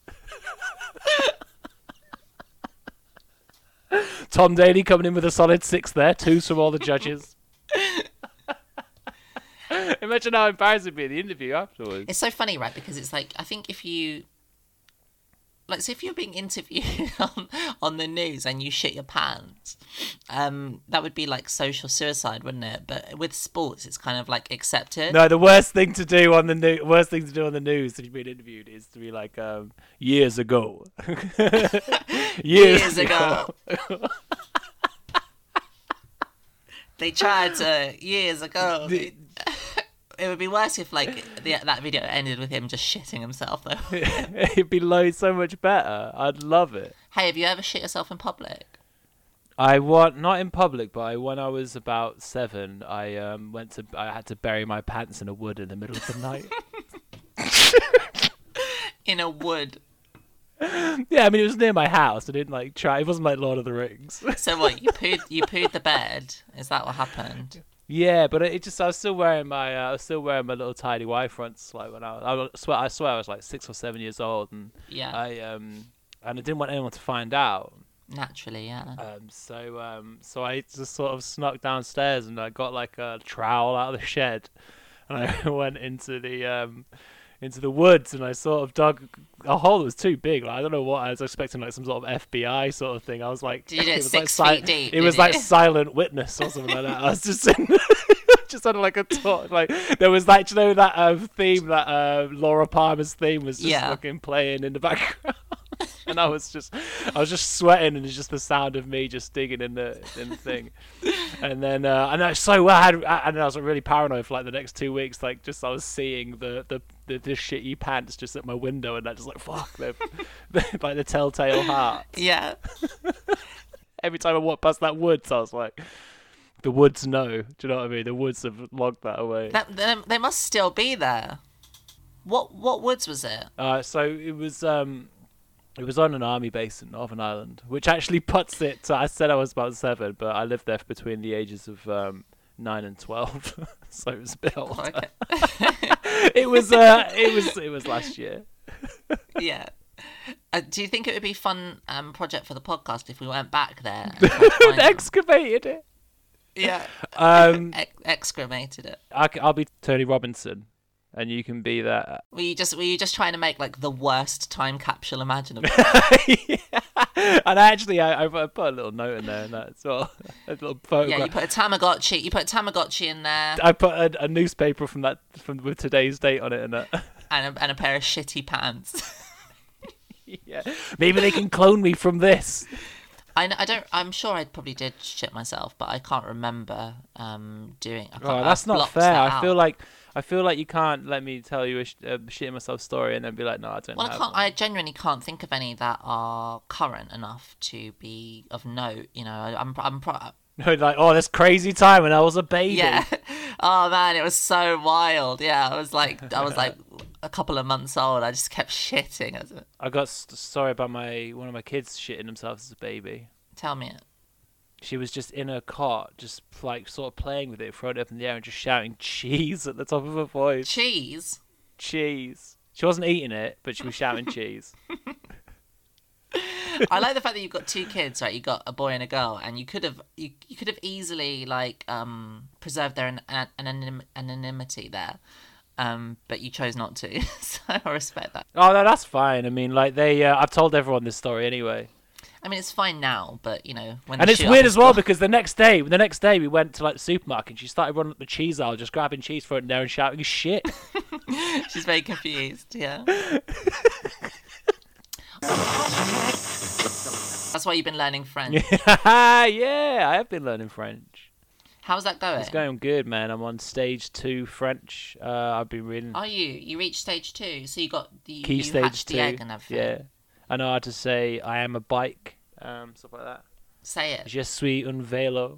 Tom Daly coming in with a solid six there, twos from all the judges. Imagine how embarrassing it'd be in the interview afterwards. It's so funny, right? Because it's like I think if you like, so if you're being interviewed on, on the news and you shit your pants, um, that would be like social suicide, wouldn't it? But with sports, it's kind of like accepted. No, the worst thing to do on the new, worst thing to do on the news if you've been interviewed is to be like, um, years ago. years, Years ago. They tried to years ago. The- It would be worse if like the, that video ended with him just shitting himself, though. It'd be loads so much better. I'd love it. Hey, have you ever shit yourself in public? I want not in public, but I, when I was about seven, I um went to I had to bury my pants in a wood in the middle of the night. In a wood. Yeah, I mean it was near my house. I didn't like try. It wasn't like Lord of the Rings. So what? You pooed? You pooed the bed? Is that what happened? Yeah, but it just I was still wearing my uh, I was still wearing my little tidy Y fronts like when I, I swear I swear I was like six or seven years old and Yeah. I um and I didn't want anyone to find out. Naturally, yeah. Um, so um, so I just sort of snuck downstairs and I got like a trowel out of the shed, and I went into the um, into the woods and I sort of dug a hole that was too big. Like, I don't know what I was expecting, like some sort of F B I sort of thing. I was like, Did you do it was six like feet deep, It was did like you? Silent Witness or something like that. I was just in, just had like a talk. Like there was like, do you know that um, theme that uh, Laura Palmer's theme was just Yeah. fucking playing in the background. And I was just, I was just sweating, and it's just the sound of me just digging in the in the thing, and then uh, and I so well, I had, and I was really paranoid for like the next two weeks. Like just I was seeing the the the, the shitty pants just at my window, and I just like fuck, they're, they're like the telltale heart. Yeah. Every time I walked past that woods, I was like, the woods know. Do you know what I mean? The woods have logged that away. That they, they must still be there. What what woods was it? Uh, so it was um, it was on an army base in Northern Ireland, which actually puts it. To, I said I was about seven, but I lived there between the ages of um, nine and twelve, so it was a bit older. Okay. it was uh, it was it was last year. Yeah. Uh, do you think it would be a fun um, project for the podcast if we went back there? And tried to find them? Excavated it. Yeah. Um, Ex- excremated it. I, will be Tony Robinson, and you can be that. Were you just were you just trying to make like the worst time capsule imaginable? Yeah. And actually, I, I put a little note in there, and that as well. A little photograph. Yeah, you put a Tamagotchi. You put a Tamagotchi in there, I put a, a newspaper from that from with today's date on it, and that. and a, and a pair of shitty pants. Yeah, maybe they can clone me from this. I, kn- I don't. I'm sure I probably did shit myself, but I can't remember um doing. I can't, Oh, that's I've not blocked fair. that I feel out. like I feel like you can't let me tell you a, sh- a shitting myself story and then be like, no, I don't. Well, I have can't. one. I genuinely can't think of any that are current enough to be of note. You know, I, I'm. I'm. Pro- No, like, oh, this crazy time when I was a baby. yeah. Oh man, it was so wild. Yeah, I was like, I was like a couple of months old. I just kept shitting. As a, I got a story about my one of my kids shitting themselves as a baby. tell me it. She was just in her cot, just like sort of playing with it, throwing it up in the air and just shouting cheese at the top of her voice. Cheese. Cheese. She wasn't eating it, but she was shouting cheese. I like the fact that you've got two kids, right? You got a boy and a girl, and you could have you, you could have easily like um preserved their an, an, anonym, anonymity there, um, but you chose not to. So I respect that. Oh no, that's fine. I mean, like they, uh, I've told everyone this story anyway. I mean, it's fine now, but you know, when And the it's shoot weird up as is well gone- because the next day, the next day we went to like the supermarket and she started running up the cheese aisle, just grabbing cheese for it in there and shouting shit. she's very confused. Yeah. That's why you've been learning French. Yeah, I have been learning French. How's that going? It's going good, man. I'm on stage two French. Uh, I've been reading Are you? You reached stage two, so you got the key you stage hatched two. the egg and everything. Yeah, I know how to say I am a bike, um, stuff like that. Say it. Je suis un vélo.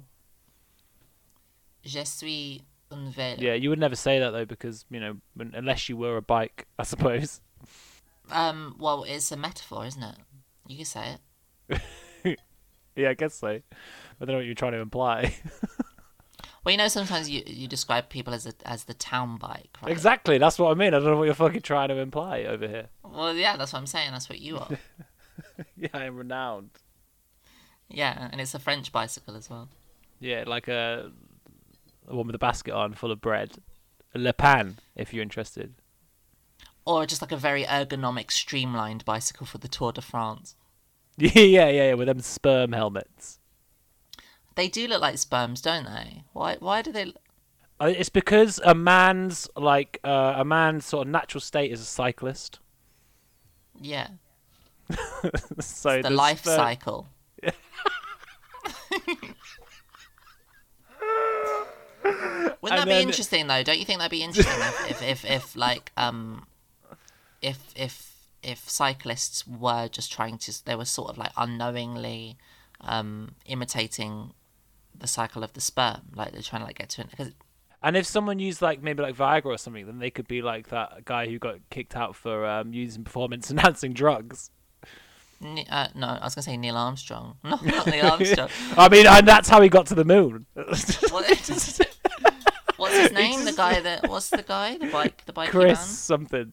Je suis un vélo. Yeah, you would never say that though because you know when- unless you were a bike, I suppose. Um. Well, it's a metaphor, isn't it? You can say it. Yeah, I guess so. I don't know what you're trying to imply. Well, you know, sometimes you you describe people as a as the town bike, right? Exactly, that's what I mean. I don't know what you're fucking trying to imply over here. Well, yeah, that's what I'm saying. That's what you are. Yeah, I am renowned. Yeah, and it's a French bicycle as well. Yeah, like a, a one with a basket on full of bread. Le Pan, if you're interested. Or just like a very ergonomic, streamlined bicycle for the Tour de France. Yeah, yeah, yeah, with them sperm helmets. They do look like sperms, don't they? Why? Why do they? Uh, It's because a man's like uh, a man's sort of natural state is a cyclist. Yeah, So the the life sperm- cycle. Wouldn't that And be then- interesting though? Don't you think that'd be interesting if, if, if, if like um, if if if cyclists were just trying to, they were sort of like unknowingly um imitating the cycle of the sperm, like they're trying to like get to it because And if someone used like maybe like Viagra or something, then they could be like that guy who got kicked out for um, using performance enhancing drugs. Ne- uh, no, I was gonna say Neil Armstrong. No, not Neil Armstrong. I mean, and that's how he got to the moon. What, what's his name? The guy that what's the guy? The bike, the bike Chris man? something.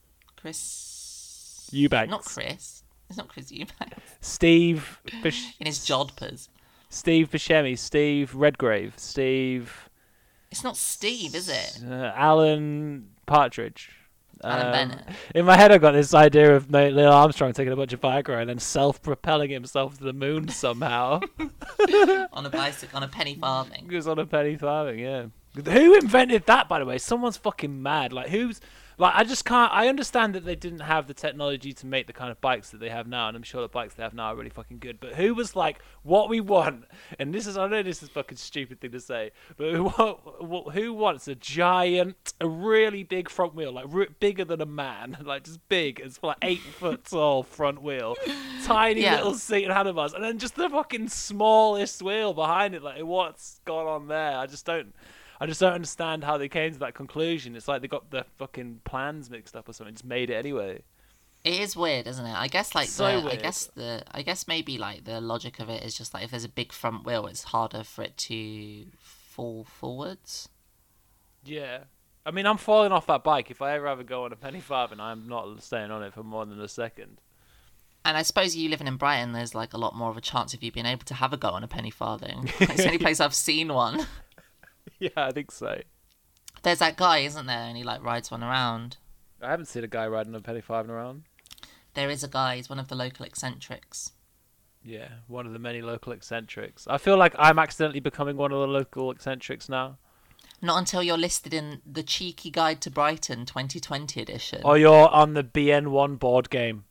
Chris Eubanks. Not Chris. It's not Chris Eubanks. Steve Bish- In his jodhpurs. Steve Buscemi, Steve Redgrave, Steve It's not Steve, is it? uh, Alan Partridge. Alan Um, Bennett. In my head, I got this idea of Neil Armstrong taking a bunch of Viagra and then self-propelling himself to the moon somehow. On a bicycle, on a penny farthing. He was on a penny farthing, yeah. Who invented that, by the way? Someone's fucking mad. Like, who's... Like, I just can't... I understand that they didn't have the technology to make the kind of bikes that they have now, and I'm sure the bikes they have now are really fucking good, but who was like, what we want, and this is... I know this is a fucking stupid thing to say, but who, what, who wants a giant, a really big front wheel, like, r- bigger than a man, like, just big, it's like eight foot tall front wheel, tiny Yeah. little seat and handlebars, and then just the fucking smallest wheel behind it, like, what's gone on there? I just don't... I just don't understand how they came to that conclusion. It's like they got the fucking plans mixed up or something. Just made it anyway. It is weird, isn't it? I guess like So the, I weird. guess the, I guess maybe like the logic of it is just like if there's a big front wheel, it's harder for it to fall forwards. Yeah. I mean, I'm falling off that bike. If I ever have a go on a penny farthing, I'm not staying on it for more than a second. And I suppose you living in Brighton, there's like a lot more of a chance of you being able to have a go on a penny farthing. It's the only place I've seen one. Yeah, I think so. There's that guy, isn't there? And he like rides one around. I haven't seen a guy riding a penny farthing around. There is a guy. He's one of the local eccentrics. Yeah, one of the many local eccentrics. I feel like I'm accidentally becoming one of the local eccentrics now. Not until you're listed in the Cheeky Guide to Brighton twenty twenty edition. Or you're on the B N one board game.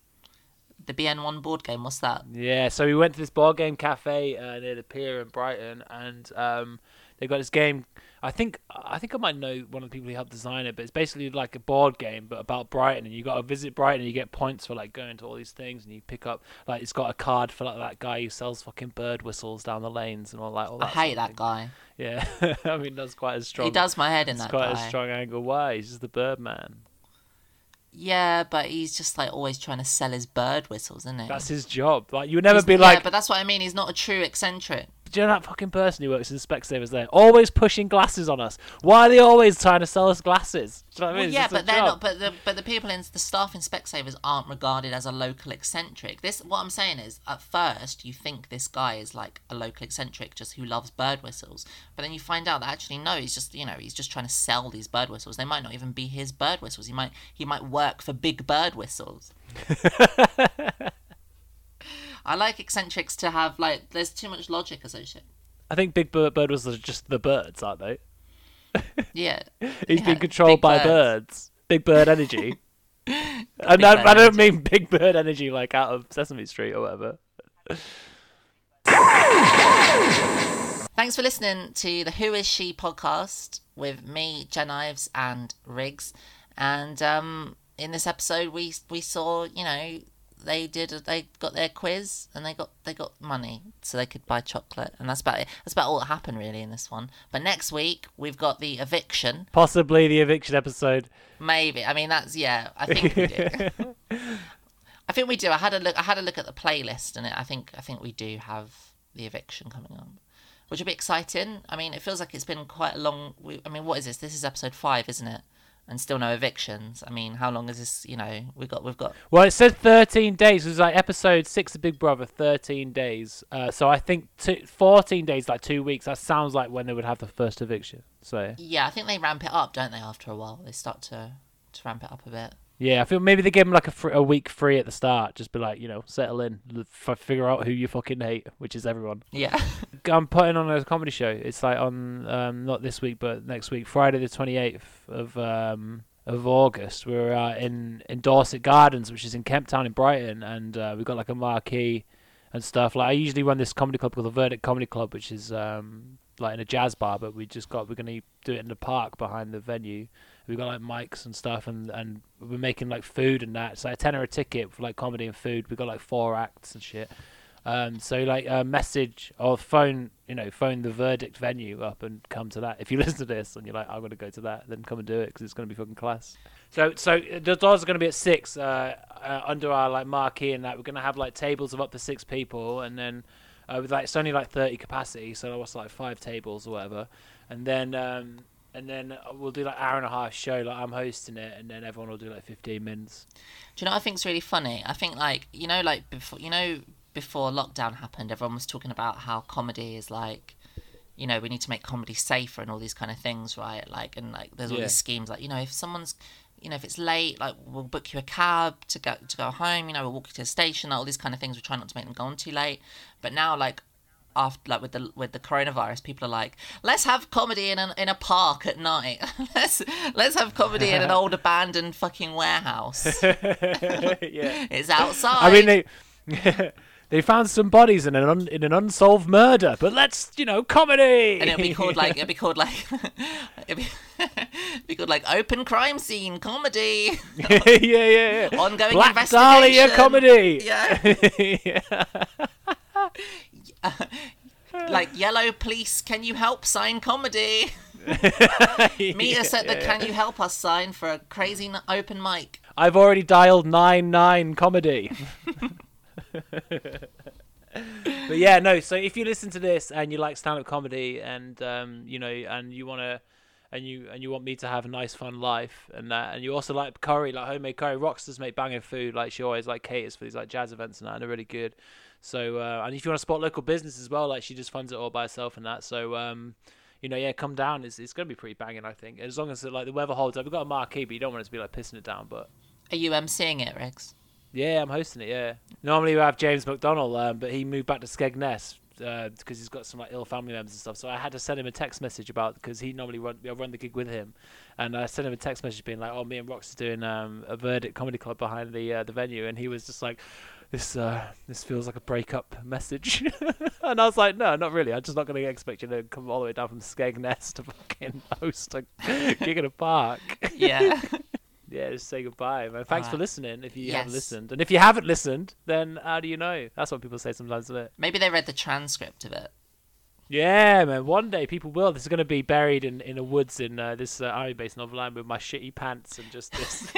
The B N one board game. What's that? Yeah, so we went to this board game cafe uh, near the pier in Brighton, and um, they got this game. I think I think I might know one of the people who helped design it, but it's basically like a board game, but about Brighton. And you got to visit Brighton, and you get points for like going to all these things, and you pick up like it's got a card for like that guy who sells fucking bird whistles down the lanes and all that. All I that hate sort of that guy. thing. Yeah, I mean that's quite a strong. He does my head in It's that quite guy. a strong angle. Why? He's just the bird man. Yeah, but he's just like always trying to sell his bird whistles, isn't he? That's his job. Like you would never He's- be yeah, like, but that's what I mean. He's not a true eccentric. do you know that fucking person who works in Specsavers there? Always pushing glasses on us. Why are they always trying to sell us glasses? Do you know what I Well, mean? yeah, It's just but a they're job. not. But the but the people in the staff in Specsavers aren't regarded as a local eccentric. This what I'm saying is, at first you think this guy is like a local eccentric, just who loves bird whistles, but then you find out that actually no, he's just you know he's just trying to sell these bird whistles. They might not even be his bird whistles. He might he might work for Big Bird Whistles. I like eccentrics to have like. There's too much logic associated. I think Big Bird, Bird was just the birds, aren't they? Yeah. He's yeah. being controlled Big by birds. birds. Big Bird energy. and Big I, Bird I don't energy. mean Big Bird energy like out of Sesame Street or whatever. Thanks for listening to the Who Is She podcast with me, Jen Ives, and Riggs. And um, in this episode, we we saw, you know, they did they got their quiz and they got they got money so they could buy chocolate, and that's about it. That's about all that happened really in this one. But next week we've got the eviction. Possibly the eviction episode. Maybe. I mean, that's yeah. I think we do. I think we do. I had a look. I had a look at the playlist, and it, I think I think we do have the eviction coming up, which will be exciting. I mean, it feels like it's been quite a long. We, I mean, what is this? This is episode five, isn't it? And still no evictions. I mean, how long is this? You know, we've got we've got. Well, it said thirteen days. It was like episode six of Big Brother, thirteen days. Uh, so I think two, fourteen days, like two weeks. That sounds like when they would have the first eviction. So Yeah, I think they ramp it up, don't they? After a while, they start to to ramp it up a bit. yeah, I feel maybe they give them like a, fr- a week free at the start. Just be like, you know, settle in, f- figure out who you fucking hate, which is everyone. Yeah. I'm putting on a comedy show. It's like on um, not this week, but next week, Friday the twenty-eighth of um, of August. We're uh, in in Dorset Gardens, which is in Kemp Town in Brighton, and uh, we've got like a marquee and stuff. Like I usually run this comedy club called the Verdict Comedy Club, which is um, like in a jazz bar, but we just got we're gonna do it in the park behind the venue. We've got like mics and stuff, and, and we're making like food and that. It's like a tenner a ticket for like comedy and food. We've got like four acts and shit. Um, so like a uh, message or phone, you know, phone the Verdict venue up and come to that. If you listen to this and you're like, I'm going to go to that, then come and do it because it's going to be fucking class. So so the doors are going to be at six uh, uh, under our like marquee and that. We're going to have like tables of up to six people, and then uh, with like it's only like thirty capacity, so what's like five tables or whatever, and then. Um, And then we'll do like hour and a half show. Like I'm hosting it, and then everyone will do like fifteen minutes. Do you know what I think's really funny? I think like you know like before you know before lockdown happened, everyone was talking about how comedy is like, you know, we need to make comedy safer and all these kind of things, right? Like and like there's all Yeah. these schemes like, you know, if someone's, you know, if it's late, like we'll book you a cab to go to go home. You know, we'll walk you to the station. Like, all these kind of things. We try not to make them go on too late. But now like. After like with the with the coronavirus, people are like, let's have comedy in an in a park at night. let's let's have comedy in an old abandoned fucking warehouse. Yeah, It's outside. I mean they they found some bodies in an un, in an unsolved murder, but let's you know comedy. and it'll be called like it'll be called like it'll be, it'll be called like open crime scene comedy. yeah, yeah, yeah. Ongoing Black investigation. Dahlia comedy. Yeah. Yeah. Like yellow police, can you help sign comedy? Meet us at the Yeah. can you help us sign for a crazy n- open mic. I've already dialed nine nine comedy. But yeah, no. So if you listen to this and you like stand-up comedy, and um, you know, and you wanna, and you and you want me to have a nice, fun life, and that, and you also like curry, like homemade curry. Rockstars make banging food. Like she always like caters for these like jazz events and that, and they're really good. So uh, and if you want to support local business as well, like she just funds it all by herself and that. So um, you know, yeah, come down. It's it's gonna be pretty banging, I think. As long as like the weather holds up. We've got a marquee, but you don't want it to be like pissing it down. But Are you emceeing it, Riggs? yeah, I'm hosting it. Yeah. Normally we have James McDonald, um, but he moved back to Skegness because uh, he's got some like ill family members and stuff. So I had to send him a text message about because he normally run I run the gig with him, and I sent him a text message being like, "Oh, me and Rox are doing um, a Verdict comedy club behind the uh, the venue," and he was just like. This uh, this feels like a breakup message, and I was like, no, not really. I'm just not going to expect you to come all the way down from Skegness to fucking host a gig in a park. Yeah. Yeah, just say goodbye, man. Thanks for Alright. listening. If you Yes. haven't listened, and if you haven't listened, then how do you know? That's what people say sometimes, isn't it? Maybe they read the transcript of it. Yeah, man. One day people will. This is going to be buried in in the woods in uh, this uh, army base in Overland with my shitty pants and just this.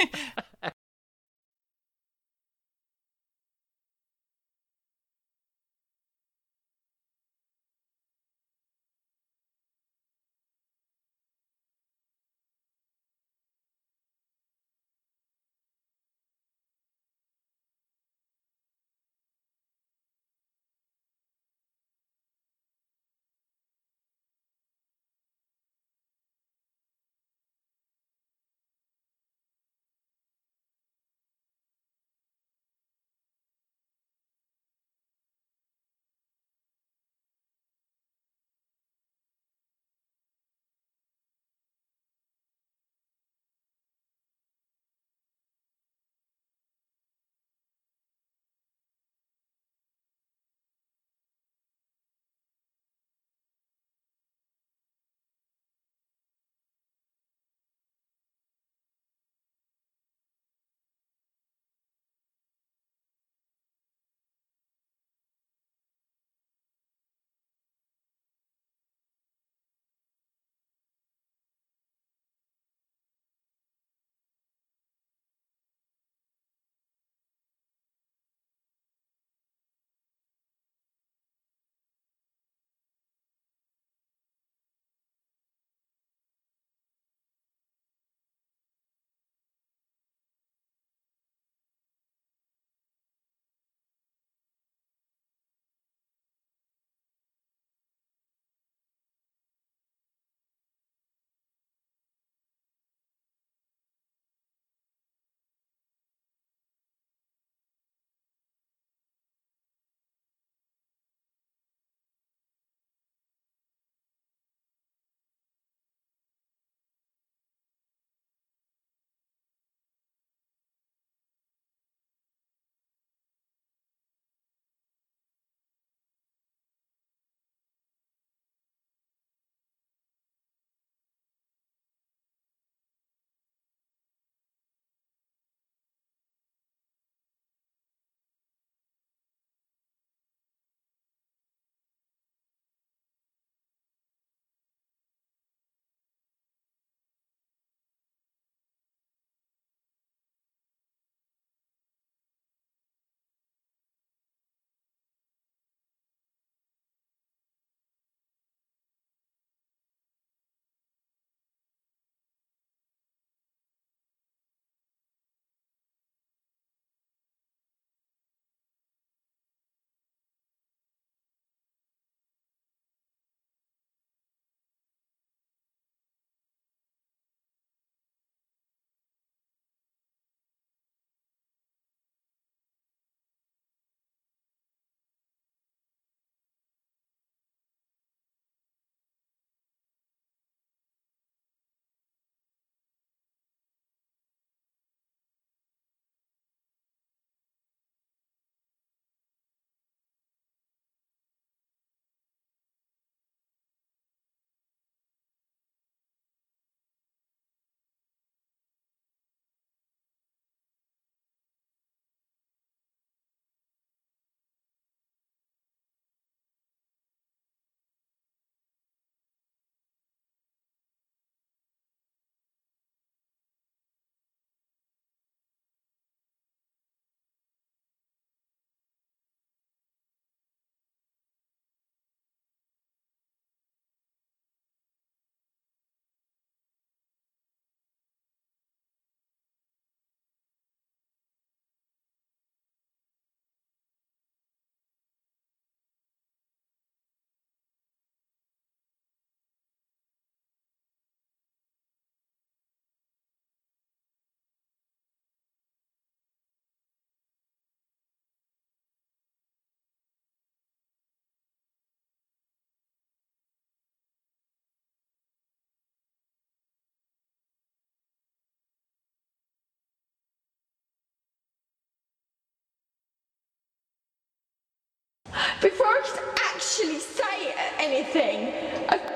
Before I can actually say anything, I've